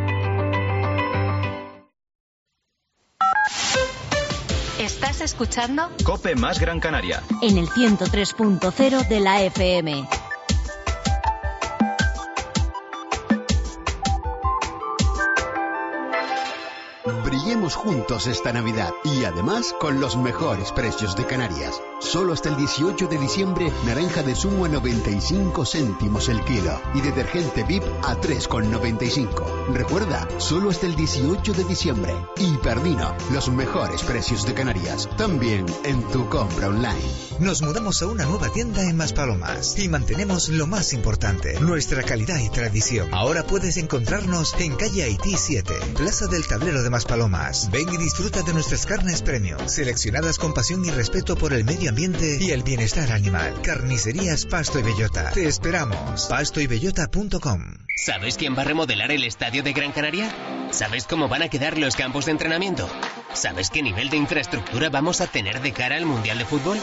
S5: ¿Estás escuchando?
S15: COPE más Gran Canaria.
S6: En el 103.0 de la FM.
S18: Brillemos juntos esta Navidad y además con los mejores precios de Canarias. Solo hasta el 18 de diciembre, naranja de zumo a 95 céntimos el kilo y detergente VIP a 3,95. Recuerda, solo hasta el 18 de diciembre. Hiperdino, los mejores precios de Canarias, también en tu compra online.
S19: Nos mudamos a una nueva tienda en Maspalomas y mantenemos lo más importante, nuestra calidad y tradición. Ahora puedes encontrarnos en calle Haití 7, Plaza del Tablero de Maspalomas. Ven y disfruta de nuestras carnes premium, seleccionadas con pasión y respeto por el medio ambiente y el bienestar animal. Carnicerías Pasto y Bellota. Te esperamos. pastoybellota.com.
S8: ¿Sabes quién va a remodelar el estadio de Gran Canaria? ¿Sabes cómo van a quedar los campos de entrenamiento? ¿Sabes qué nivel de infraestructura vamos a tener de cara al Mundial de Fútbol?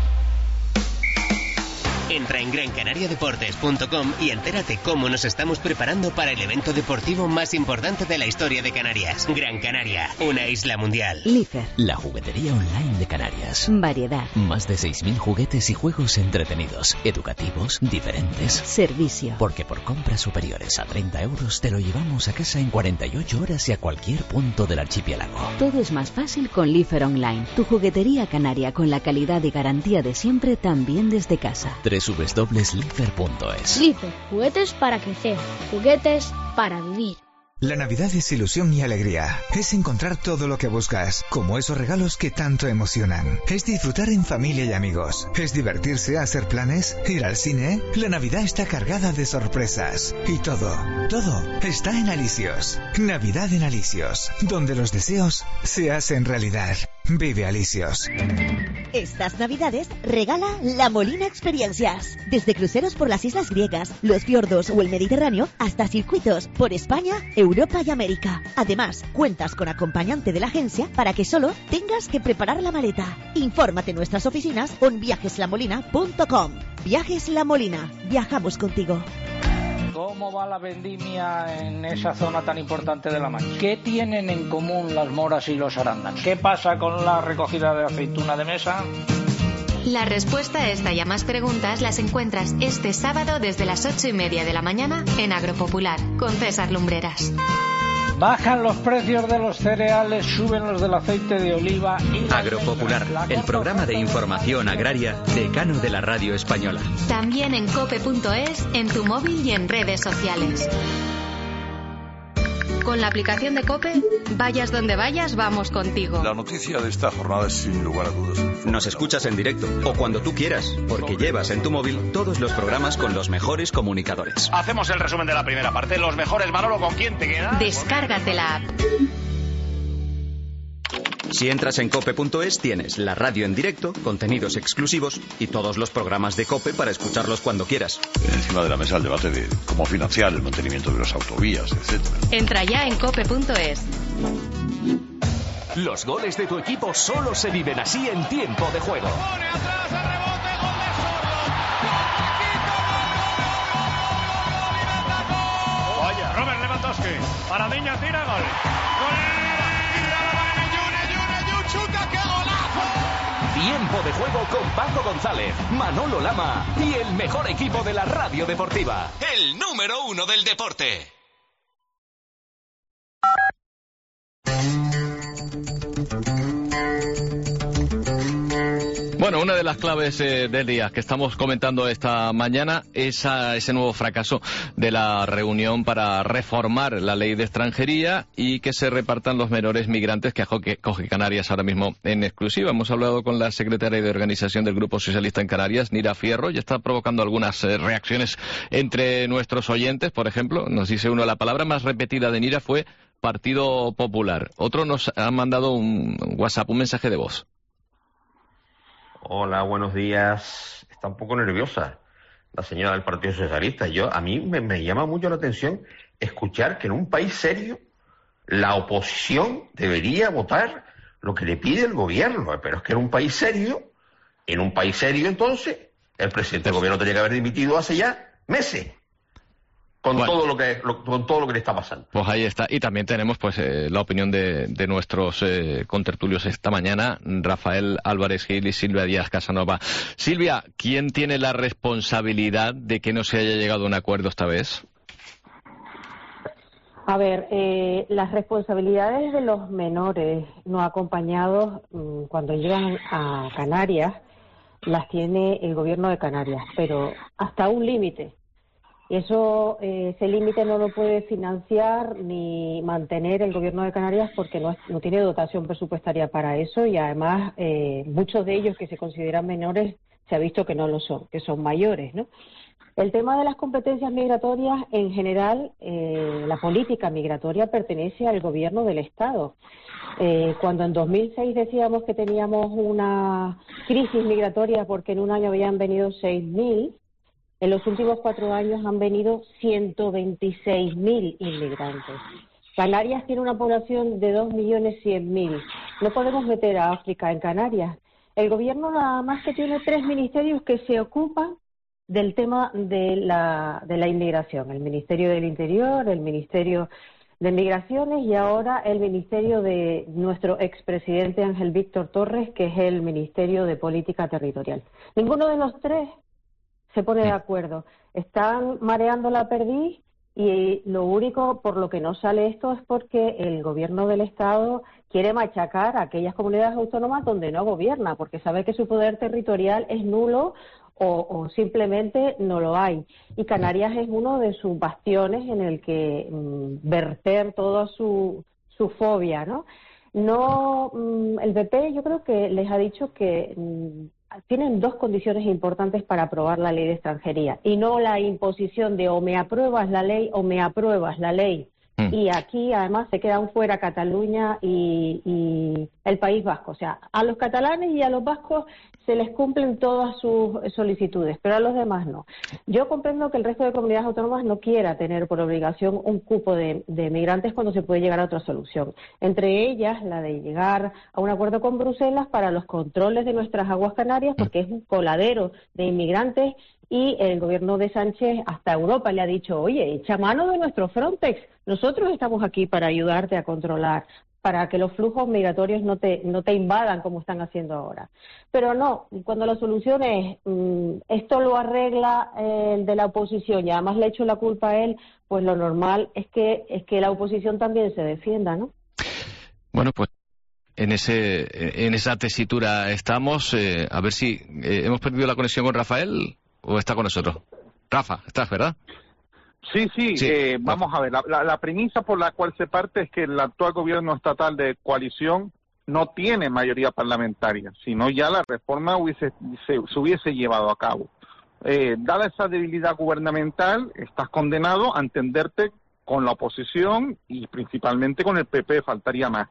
S8: Entra en grancanariadeportes.com y entérate cómo nos estamos preparando para el evento deportivo más importante de la historia de Canarias. Gran Canaria, una isla mundial.
S27: Lifer, la juguetería online de Canarias.
S6: Variedad.
S27: Más de 6.000 juguetes y juegos entretenidos, educativos, diferentes.
S6: Servicio.
S27: Porque por compras superiores a 30 euros te lo llevamos a casa en 48 horas y a cualquier punto del archipiélago.
S6: Todo es más fácil con Lifer Online, tu juguetería canaria con la calidad y garantía de siempre, también desde casa.
S27: www.lifer.es.
S28: Lifer, juguetes para crecer, juguetes para vivir.
S19: La Navidad es ilusión y alegría. Es encontrar todo lo que buscas, como esos regalos que tanto emocionan. Es disfrutar en familia y amigos. Es divertirse, hacer planes, ir al cine. La Navidad está cargada de sorpresas. Y todo está en Alicios. Navidad en Alicios, donde los deseos se hacen realidad. Vive Alicios.
S15: Estas Navidades regala La Molina Experiencias. Desde cruceros por las islas griegas, los fiordos o el Mediterráneo hasta circuitos por España, Europa y América. Además, cuentas con acompañante de la agencia para que solo tengas que preparar la maleta. Infórmate en nuestras oficinas o en viajeslamolina.com. Viajes La Molina. Viajamos contigo.
S16: ¿Cómo va la vendimia en esa zona tan importante de La Mancha? ¿Qué tienen en común las moras y los arándanos? ¿Qué pasa con la recogida de aceituna de mesa?
S5: La respuesta a esta y a más preguntas las encuentras este sábado desde las 8:30 de la mañana en Agropopular con César Lumbreras.
S16: Bajan los precios de los cereales, suben los del aceite de oliva y...
S7: Agropopular, el programa de información agraria decano de la radio española.
S5: También en cope.es, en tu móvil y en redes sociales. Con la aplicación de COPE, vayas donde vayas, vamos contigo.
S17: La noticia de esta jornada es sin lugar a dudas.
S7: Nos escuchas en directo o cuando tú quieras, porque llevas en tu móvil todos los programas con los mejores comunicadores.
S21: Hacemos el resumen de la primera parte. Los mejores, Manolo, ¿con quién te quedas?
S5: Descárgate la app.
S7: Si entras en cope.es tienes la radio en directo, contenidos exclusivos y todos los programas de COPE para escucharlos cuando quieras.
S17: Encima de la mesa el debate de cómo financiar el mantenimiento de las autovías, etc.
S5: Entra ya en cope.es.
S22: Los goles de tu equipo solo se viven así en tiempo de juego.
S21: Vaya, Robert Lewandowski. Paradiña tira, gol.
S22: Tiempo de juego con Paco González, Manolo Lama y el mejor equipo de la radio deportiva.
S19: El número 1 del deporte.
S1: Bueno, una de las claves del día que estamos comentando esta mañana es ese nuevo fracaso de la reunión para reformar la ley de extranjería y que se repartan los menores migrantes que coge Canarias ahora mismo en exclusiva. Hemos hablado con la secretaria de organización del Grupo Socialista en Canarias, Nira Fierro, y está provocando algunas reacciones entre nuestros oyentes. Por ejemplo, nos dice uno, la palabra más repetida de Nira fue Partido Popular. Otro nos ha mandado un WhatsApp, un mensaje de voz.
S23: Hola, buenos días. Está un poco nerviosa la señora del Partido Socialista. A mí me llama mucho la atención escuchar que en un país serio la oposición debería votar lo que le pide el gobierno. Pero es que en un país serio entonces, el presidente del gobierno tenía que haber dimitido hace ya meses. Con todo lo que le está pasando.
S1: Pues ahí está. Y también tenemos la opinión de nuestros contertulios esta mañana, Rafael Álvarez Gil y Silvia Díaz Casanova. Silvia, ¿quién tiene la responsabilidad de que no se haya llegado a un acuerdo esta vez?
S12: A ver, las responsabilidades de los menores no acompañados cuando llegan a Canarias las tiene el gobierno de Canarias, pero hasta un límite. Eso, ese límite no lo puede financiar ni mantener el gobierno de Canarias porque no tiene dotación presupuestaria para eso y además muchos de ellos que se consideran menores se ha visto que no lo son, que son mayores, ¿no? El tema de las competencias migratorias, en general, la política migratoria pertenece al gobierno del Estado. Cuando en 2006 decíamos que teníamos una crisis migratoria porque en un año habían venido 6.000, en los últimos 4 años han venido 126.000 inmigrantes. Canarias tiene una población de 2.100.000. No podemos meter a África en Canarias. El gobierno nada más que tiene 3 ministerios que se ocupan del tema de la inmigración. El Ministerio del Interior, el Ministerio de Migraciones y ahora el Ministerio de nuestro expresidente Ángel Víctor Torres, que es el Ministerio de Política Territorial. Ninguno de los 3 se pone de acuerdo. Están mareando la perdiz y lo único por lo que no sale esto es porque el gobierno del Estado quiere machacar a aquellas comunidades autónomas donde no gobierna, porque sabe que su poder territorial es nulo o simplemente no lo hay. Y Canarias es uno de sus bastiones en el que verter toda su fobia, ¿no? El PP yo creo que les ha dicho que tienen dos condiciones importantes para aprobar la ley de extranjería, y no la imposición de o me apruebas la ley o me apruebas la ley. Y aquí además se quedan fuera Cataluña y el País Vasco. O sea, a los catalanes y a los vascos se les cumplen todas sus solicitudes, pero a los demás no. Yo comprendo que el resto de comunidades autónomas no quiera tener por obligación un cupo de migrantes cuando se puede llegar a otra solución. Entre ellas, la de llegar a un acuerdo con Bruselas para los controles de nuestras aguas canarias, porque es un coladero de inmigrantes, y el gobierno de Sánchez hasta Europa le ha dicho, oye, echa mano de nuestro Frontex, nosotros estamos aquí para ayudarte a controlar, para que los flujos migratorios no te invadan como están haciendo ahora. Pero no, cuando la solución es, esto lo arregla el de la oposición y además le echo la culpa a él, pues lo normal es que la oposición también se defienda, ¿no?
S1: Bueno, pues en esa tesitura estamos. A ver si hemos perdido la conexión con Rafael o está con nosotros. Rafa, estás, ¿verdad?
S13: Sí. Vamos a ver, la premisa por la cual se parte es que el actual gobierno estatal de coalición no tiene mayoría parlamentaria, sino ya la reforma se hubiese llevado a cabo. Dada esa debilidad gubernamental, estás condenado a entenderte con la oposición y principalmente con el PP, faltaría más.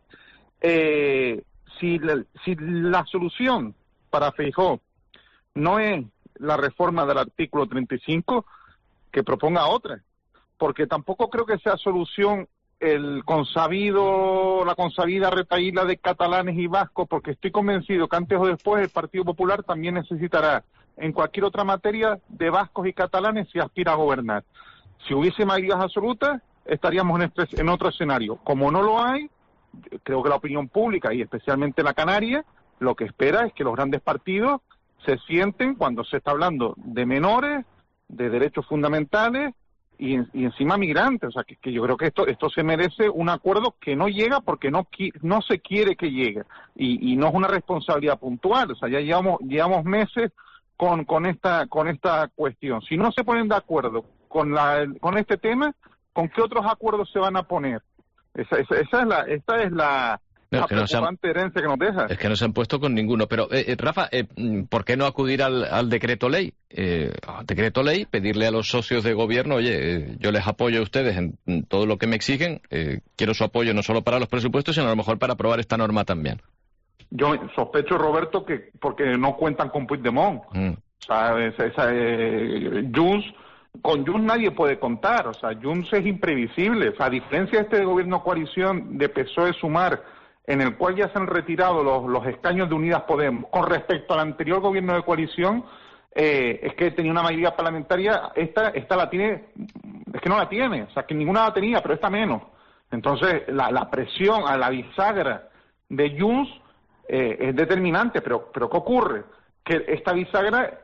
S13: Si la solución para Feijóo no es la reforma del artículo 35, que proponga otra, porque tampoco creo que sea solución la consabida retahíla de catalanes y vascos, porque estoy convencido que antes o después el Partido Popular también necesitará en cualquier otra materia de vascos y catalanes si aspira a gobernar. Si hubiese mayorías absolutas, estaríamos en otro escenario. Como no lo hay, creo que la opinión pública y especialmente la canaria lo que espera es que los grandes partidos se sienten cuando se está hablando de menores, de derechos fundamentales y encima migrantes. O sea, que yo creo que esto se merece un acuerdo que no llega porque no se quiere que llegue y no es una responsabilidad puntual. O sea, ya llevamos meses con esta cuestión. Si no se ponen de acuerdo con este tema, ¿con qué otros acuerdos se van a poner? Esta es la preocupante herencia que nos deja.
S1: Es que no se han puesto con ninguno. Pero, Rafa, ¿por qué no acudir al decreto ley? Decreto ley, pedirle a los socios de gobierno, oye, yo les apoyo a ustedes en todo lo que me exigen, quiero su apoyo no solo para los presupuestos, sino a lo mejor para aprobar esta norma también.
S13: Yo sospecho, Roberto, que porque no cuentan con Puigdemont. O sea, Junts, con Junts nadie puede contar. O sea, Junts es imprevisible. O sea, a diferencia de este gobierno coalición de PSOE-Sumar, en el cual ya se han retirado los escaños de Unidas Podemos. Con respecto al anterior gobierno de coalición, es que tenía una mayoría parlamentaria, esta la tiene, es que no la tiene, o sea, que ninguna la tenía, pero esta menos. Entonces, la presión a la bisagra de Junts es determinante, pero ¿qué ocurre? Que esta bisagra,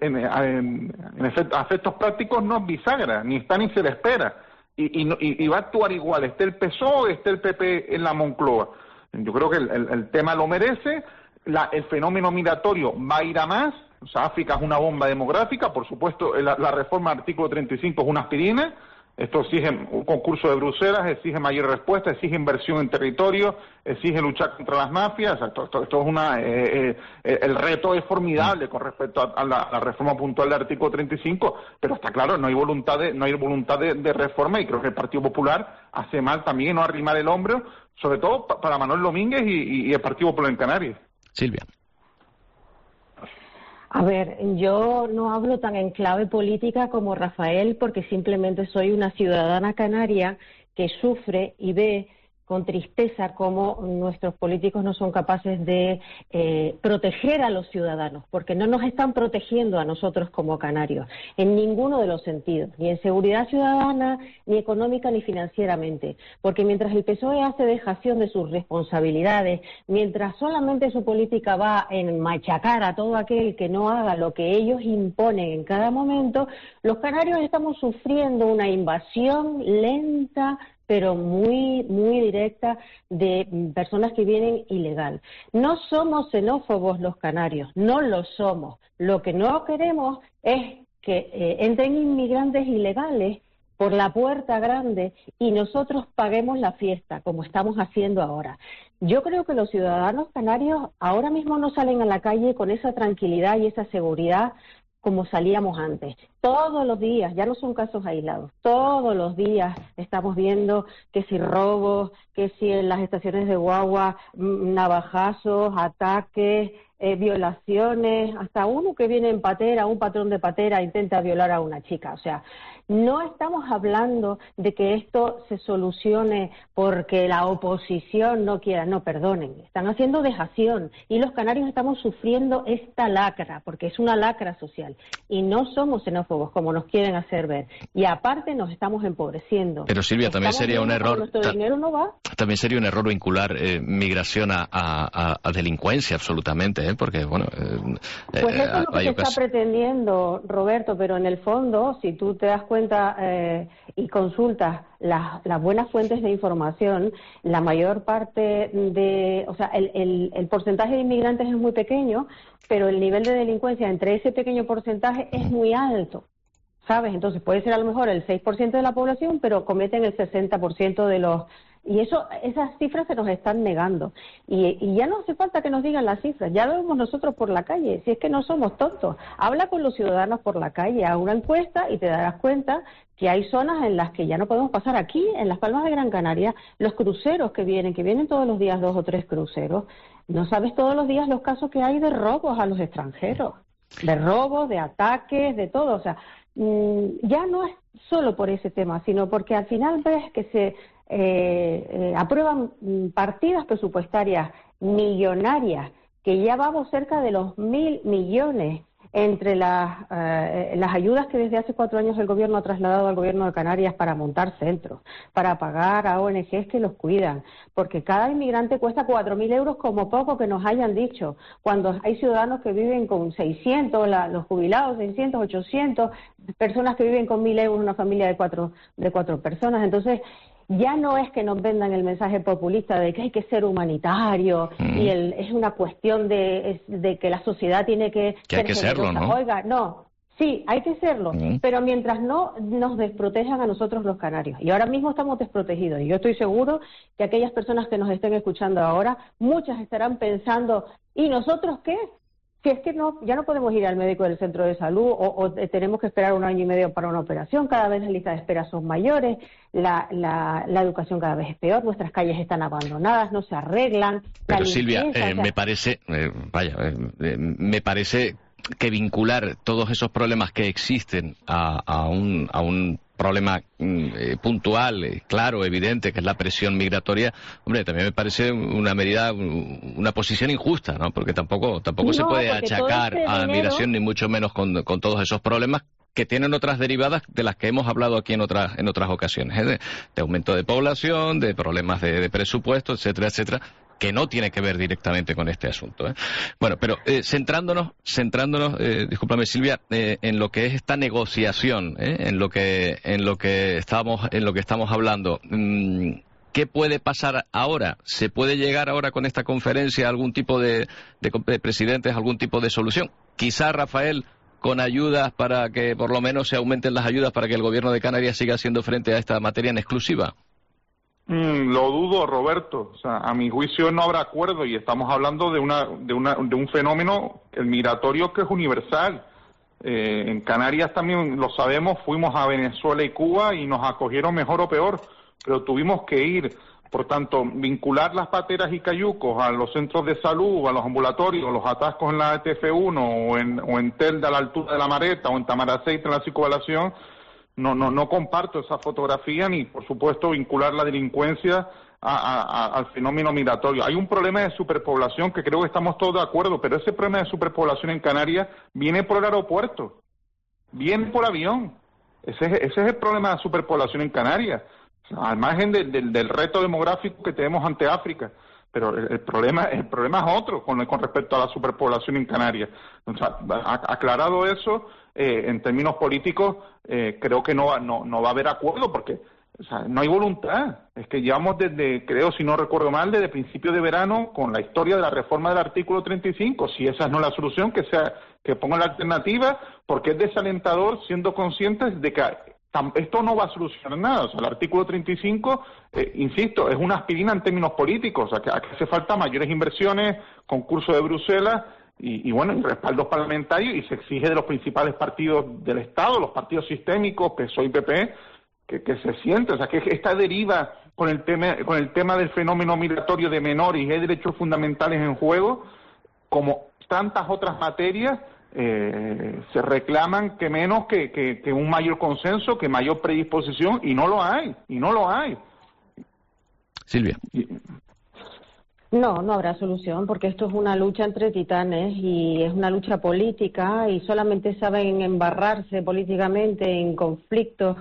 S13: a efectos prácticos, no es bisagra, ni está ni se le espera, y va a actuar igual, esté el PSOE, esté el PP en la Moncloa. Yo creo que el tema lo merece, el fenómeno migratorio va a ir a más, o sea, África es una bomba demográfica, por supuesto, la reforma del artículo 35 es una aspirina, esto exige un concurso de Bruselas, exige mayor respuesta, exige inversión en territorio, exige luchar contra las mafias, o sea, esto es el reto es formidable con respecto a la reforma puntual del artículo 35, pero está claro, no hay voluntad de reforma y creo que el Partido Popular hace mal también no arrimar el hombro, sobre todo para Manuel Domínguez y el Partido Popular en Canarias.
S1: Silvia.
S12: A ver, yo no hablo tan en clave política como Rafael porque simplemente soy una ciudadana canaria que sufre y ve con tristeza cómo nuestros políticos no son capaces de proteger a los ciudadanos, porque no nos están protegiendo a nosotros como canarios, en ninguno de los sentidos, ni en seguridad ciudadana, ni económica, ni financieramente, porque mientras el PSOE hace dejación de sus responsabilidades, mientras solamente su política va en machacar a todo aquel que no haga lo que ellos imponen en cada momento, los canarios estamos sufriendo una invasión lenta, pero muy, muy directa de personas que vienen ilegal. No somos xenófobos los canarios, no lo somos. Lo que no queremos es que entren inmigrantes ilegales por la puerta grande y nosotros paguemos la fiesta, como estamos haciendo ahora. Yo creo que los ciudadanos canarios ahora mismo no salen a la calle con esa tranquilidad y esa seguridad como salíamos antes. Todos los días, ya no son casos aislados, todos los días estamos viendo que si robos, que si en las estaciones de guagua, navajazos, ataques, violaciones, hasta uno que viene en patera, un patrón de patera intenta violar a una chica. O sea, no estamos hablando de que esto se solucione porque la oposición no quiera, no, perdonen, están haciendo dejación y los canarios estamos sufriendo esta lacra, porque es una lacra social y no somos xenófobos como nos quieren hacer ver, y aparte nos estamos empobreciendo.
S1: Pero Silvia, también sería un error,
S12: nuestro dinero no va.
S1: También sería un error vincular migración a delincuencia, absolutamente, porque bueno,
S12: pues eso es lo que se está pretendiendo, Roberto, pero en el fondo, si tú te das cuenta y consultas las buenas fuentes de información, la mayor parte de, o sea, el porcentaje de inmigrantes es muy pequeño, pero el nivel de delincuencia entre ese pequeño porcentaje es muy alto, ¿sabes? Entonces puede ser a lo mejor el 6% de la población, pero cometen el 60% de los... Y esas cifras se nos están negando. Y ya no hace falta que nos digan las cifras, ya lo vemos nosotros por la calle, si es que no somos tontos. Habla con los ciudadanos por la calle, haz una encuesta y te darás cuenta que hay zonas en las que ya no podemos pasar. Aquí, en Las Palmas de Gran Canaria, los cruceros que vienen todos los días 2 o 3 cruceros, no sabes todos los días los casos que hay de robos a los extranjeros, de robos, de ataques, de todo. O sea, ya no es solo por ese tema, sino porque al final ves que se aprueban partidas presupuestarias millonarias, que ya vamos cerca de los 1.000 millones entre las ayudas que desde hace 4 años el gobierno ha trasladado al gobierno de Canarias para montar centros, para pagar a ONGs que los cuidan, porque cada inmigrante cuesta 4.000 euros como poco que nos hayan dicho, cuando hay ciudadanos que viven con 600, los jubilados 600, 800, personas que viven con 1.000 euros, una familia de cuatro personas. Entonces ya no es que nos vendan el mensaje populista de que hay que ser humanitario y es una cuestión de que la sociedad tiene que
S1: hay que serlo, ¿no?
S12: Oiga, no, sí, hay que serlo, pero mientras no nos desprotejan a nosotros los canarios. Y ahora mismo estamos desprotegidos. Y yo estoy seguro que aquellas personas que nos estén escuchando ahora, muchas estarán pensando, ¿y nosotros qué? Si es que ya no podemos ir al médico del centro de salud o tenemos que esperar 1 año y medio para una operación, cada vez las listas de espera son mayores, la educación cada vez es peor, nuestras calles están abandonadas, no se arreglan.
S1: Pero Silvia, me parece, me parece que vincular todos esos problemas que existen a un problema puntual, claro, evidente, que es la presión migratoria, hombre, también me parece una medida, una posición injusta, ¿no? Porque tampoco se puede achacar a la migración, ni mucho menos con todos esos problemas que tienen otras derivadas de las que hemos hablado aquí en otras ocasiones, de aumento de población, de problemas de presupuesto, etcétera, etcétera, que no tiene que ver directamente con este asunto. Bueno, pero centrándonos, discúlpame Silvia, en lo que es esta negociación, en lo que estamos hablando. ¿Qué puede pasar ahora? ¿Se puede llegar ahora con esta conferencia a algún tipo de presidentes, algún tipo de solución? Quizá, Rafael, con ayudas para que por lo menos se aumenten las ayudas para que el gobierno de Canarias siga haciendo frente a esta materia en exclusiva.
S13: Lo dudo, Roberto. O sea, a mi juicio no habrá acuerdo y estamos hablando de un fenómeno, el migratorio, que es universal. En Canarias también lo sabemos, fuimos a Venezuela y Cuba y nos acogieron mejor o peor, pero tuvimos que ir. Por tanto, vincular las pateras y cayucos a los centros de salud, a los ambulatorios, los atascos en la ETF1 o en Telde a la altura de la Mareta o en Tamaraceite en la circunvalación, no comparto esa fotografía, ni por supuesto vincular la delincuencia al fenómeno migratorio. Hay un problema de superpoblación que creo que estamos todos de acuerdo, pero ese problema de superpoblación en Canarias viene por el aeropuerto, viene por avión. Ese es el problema de superpoblación en Canarias, al margen del reto demográfico que tenemos ante África. Pero el problema es otro con respecto a la superpoblación en Canarias. O sea, aclarado eso, en términos políticos, creo que no va a haber acuerdo, porque O sea, no hay voluntad. Es que llevamos desde, creo, si no recuerdo mal, desde principios de verano con la historia de la reforma del artículo 35. Si esa no es la solución, que pongan la alternativa, porque es desalentador siendo conscientes de que esto no va a solucionar nada. O sea, el artículo 35, insisto, es una aspirina en términos políticos. O sea, que hace falta mayores inversiones, concurso de Bruselas y bueno, y respaldos parlamentarios, y se exige de los principales partidos del Estado, los partidos sistémicos, PSOE y PP, que se siente. O sea, que esta deriva con el tema del fenómeno migratorio de menores y hay derechos fundamentales en juego, como tantas otras materias, se reclaman que menos que un mayor consenso, que mayor predisposición, y no lo hay.
S1: Silvia.
S12: No habrá solución, porque esto es una lucha entre titanes y es una lucha política, y solamente saben embarrarse políticamente en conflictos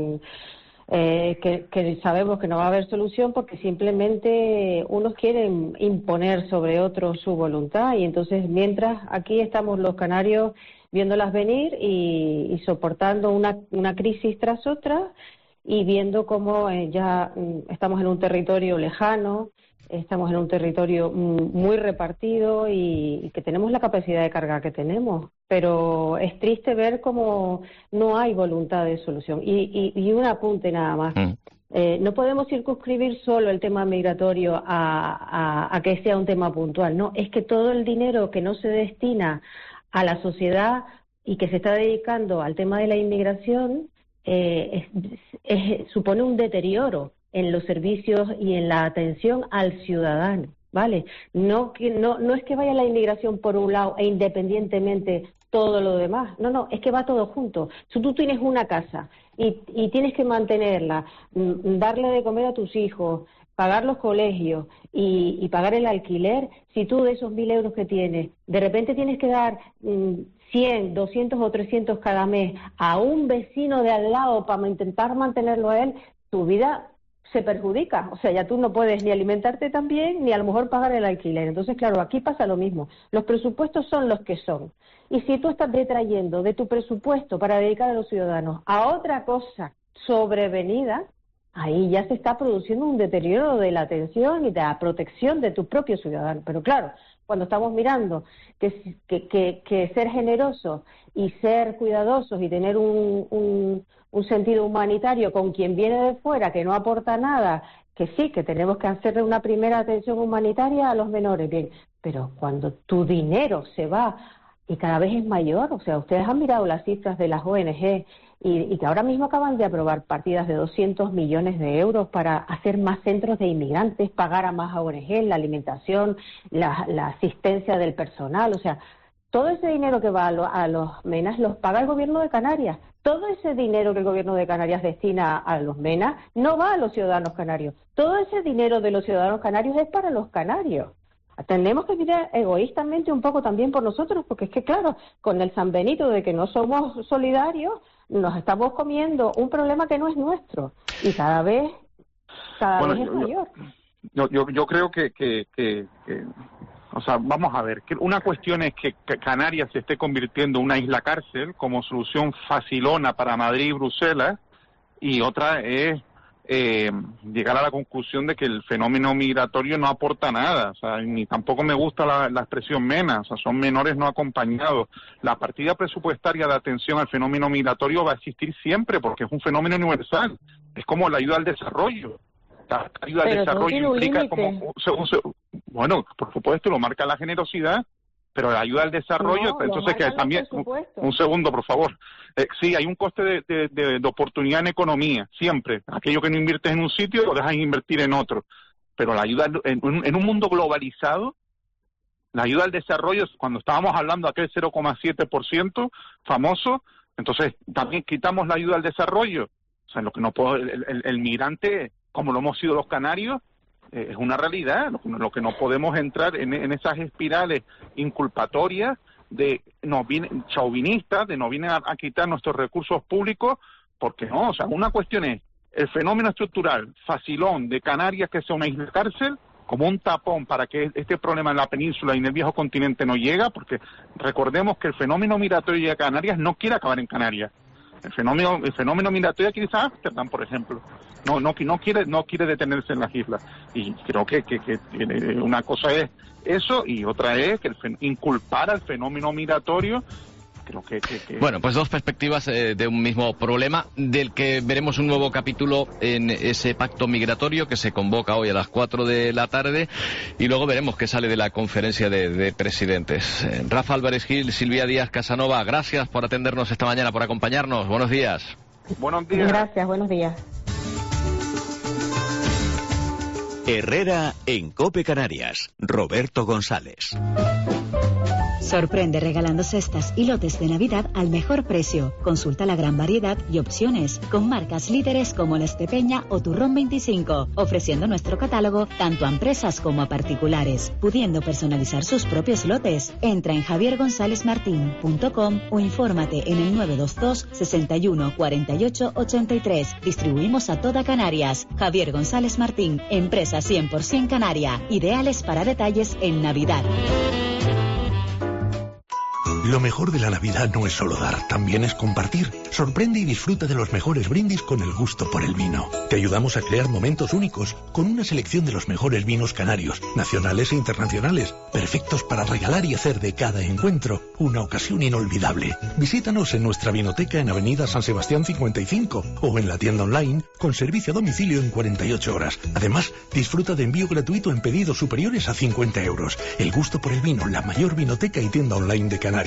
S12: que sabemos que no va a haber solución, porque simplemente unos quieren imponer sobre otros su voluntad, y entonces mientras aquí estamos los canarios viéndolas venir y soportando una crisis tras otra, y viendo cómo ya estamos en un territorio lejano, estamos en un territorio muy repartido y que tenemos la capacidad de carga que tenemos, pero es triste ver cómo no hay voluntad de solución. Y un apunte nada más. No podemos circunscribir solo el tema migratorio a que sea un tema puntual. No, es que todo el dinero que no se destina a la sociedad y que se está dedicando al tema de la inmigración supone un deterioro en los servicios y en la atención al ciudadano, ¿vale? No es que vaya la inmigración por un lado e independientemente todo lo demás, no, es que va todo junto. Si tú tienes una casa y tienes que mantenerla, darle de comer a tus hijos, pagar los colegios y pagar el alquiler, si tú de esos 1.000 euros que tienes, de repente tienes que dar 100, 200 o 300 cada mes a un vecino de al lado para intentar mantenerlo a él, tu vida se perjudica. O sea, ya tú no puedes ni alimentarte tan bien, ni a lo mejor pagar el alquiler. Entonces, claro, aquí pasa lo mismo. Los presupuestos son los que son. Y si tú estás detrayendo de tu presupuesto para dedicar a los ciudadanos a otra cosa sobrevenida, ahí ya se está produciendo un deterioro de la atención y de la protección de tu propio ciudadano. Pero claro, cuando estamos mirando que ser generosos y ser cuidadosos y tener un sentido humanitario con quien viene de fuera, que no aporta nada, que sí, que tenemos que hacerle una primera atención humanitaria a los menores, bien, pero cuando tu dinero se va y cada vez es mayor, o sea, ustedes han mirado las cifras de las ONG y que ahora mismo acaban de aprobar partidas de 200 millones de euros para hacer más centros de inmigrantes, pagar a más ONG, la alimentación, la asistencia del personal, o sea, todo ese dinero que va a los MENAs los paga el gobierno de Canarias. Todo ese dinero que el gobierno de Canarias destina a los MENAs no va a los ciudadanos canarios. Todo ese dinero de los ciudadanos canarios es para los canarios. Tenemos que mirar egoístamente un poco también por nosotros, porque es que, claro, con el San Benito de que no somos solidarios, nos estamos comiendo un problema que no es nuestro. Y cada vez es mayor.
S13: Yo creo que o sea, vamos a ver, que una cuestión es que Canarias se esté convirtiendo en una isla cárcel como solución facilona para Madrid y Bruselas, y otra es llegar a la conclusión de que el fenómeno migratorio no aporta nada. O sea, ni tampoco me gusta la expresión MENA, o sea, son menores no acompañados. La partida presupuestaria de atención al fenómeno migratorio va a existir siempre porque es un fenómeno universal, es como la ayuda al desarrollo. La ayuda al desarrollo implica como bueno, por supuesto, lo marca la generosidad, pero la ayuda al desarrollo, entonces que también un segundo, por favor. Sí, hay un coste de oportunidad en economía, siempre. Aquello que no inviertes en un sitio lo dejas invertir en otro. Pero la ayuda en un mundo globalizado, la ayuda al desarrollo, cuando estábamos hablando de aquel 0,7% famoso, entonces también quitamos la ayuda al desarrollo. O sea, lo que no puedo, el migrante, como lo hemos sido los canarios, es una realidad. Lo que no podemos entrar en esas espirales inculpatorias chauvinistas, de nos vienen a quitar nuestros recursos públicos, porque no, o sea, una cuestión es el fenómeno estructural facilón de Canarias, que sea una isla cárcel, como un tapón para que este problema en la península y en el viejo continente no llega, porque recordemos que el fenómeno migratorio de Canarias no quiere acabar en Canarias. El fenómeno migratorio aquí dice Ámsterdam, por ejemplo. No quiere detenerse en las islas. Y creo que una cosa es eso y otra es que inculpar al fenómeno migratorio. Creo que...
S1: Bueno, pues dos perspectivas de un mismo problema, del que veremos un nuevo capítulo en ese pacto migratorio que se convoca hoy a las 4 de la tarde, y luego veremos qué sale de la conferencia de presidentes. Rafa Álvarez Gil, Silvia Díaz Casanova, gracias por atendernos esta mañana, por acompañarnos. Buenos días.
S13: Buenos días.
S12: Gracias, buenos días.
S22: Herrera en COPE Canarias. Roberto González.
S6: Sorprende regalando cestas y lotes de Navidad al mejor precio. Consulta la gran variedad y opciones con marcas líderes como La Estepeña o Turrón 25, ofreciendo nuestro catálogo tanto a empresas como a particulares, pudiendo personalizar sus propios lotes. Entra en javiergonzalezmartin.com o infórmate en el 922 61 48 83. Distribuimos a toda Canarias. Javier González Martín, empresa 100% canaria, ideales para detalles en Navidad.
S2: Lo mejor de la Navidad no es solo dar, también es compartir. Sorprende y disfruta de los mejores brindis con el gusto por el vino. Te ayudamos a crear momentos únicos con una selección de los mejores vinos canarios, nacionales e internacionales, perfectos para regalar y hacer de cada encuentro una ocasión inolvidable. Visítanos en nuestra vinoteca en Avenida San Sebastián 55 o en la tienda online con servicio a domicilio en 48 horas. Además, disfruta de envío gratuito en pedidos superiores a 50 euros. El gusto por el vino, la mayor vinoteca y tienda online de Canarias.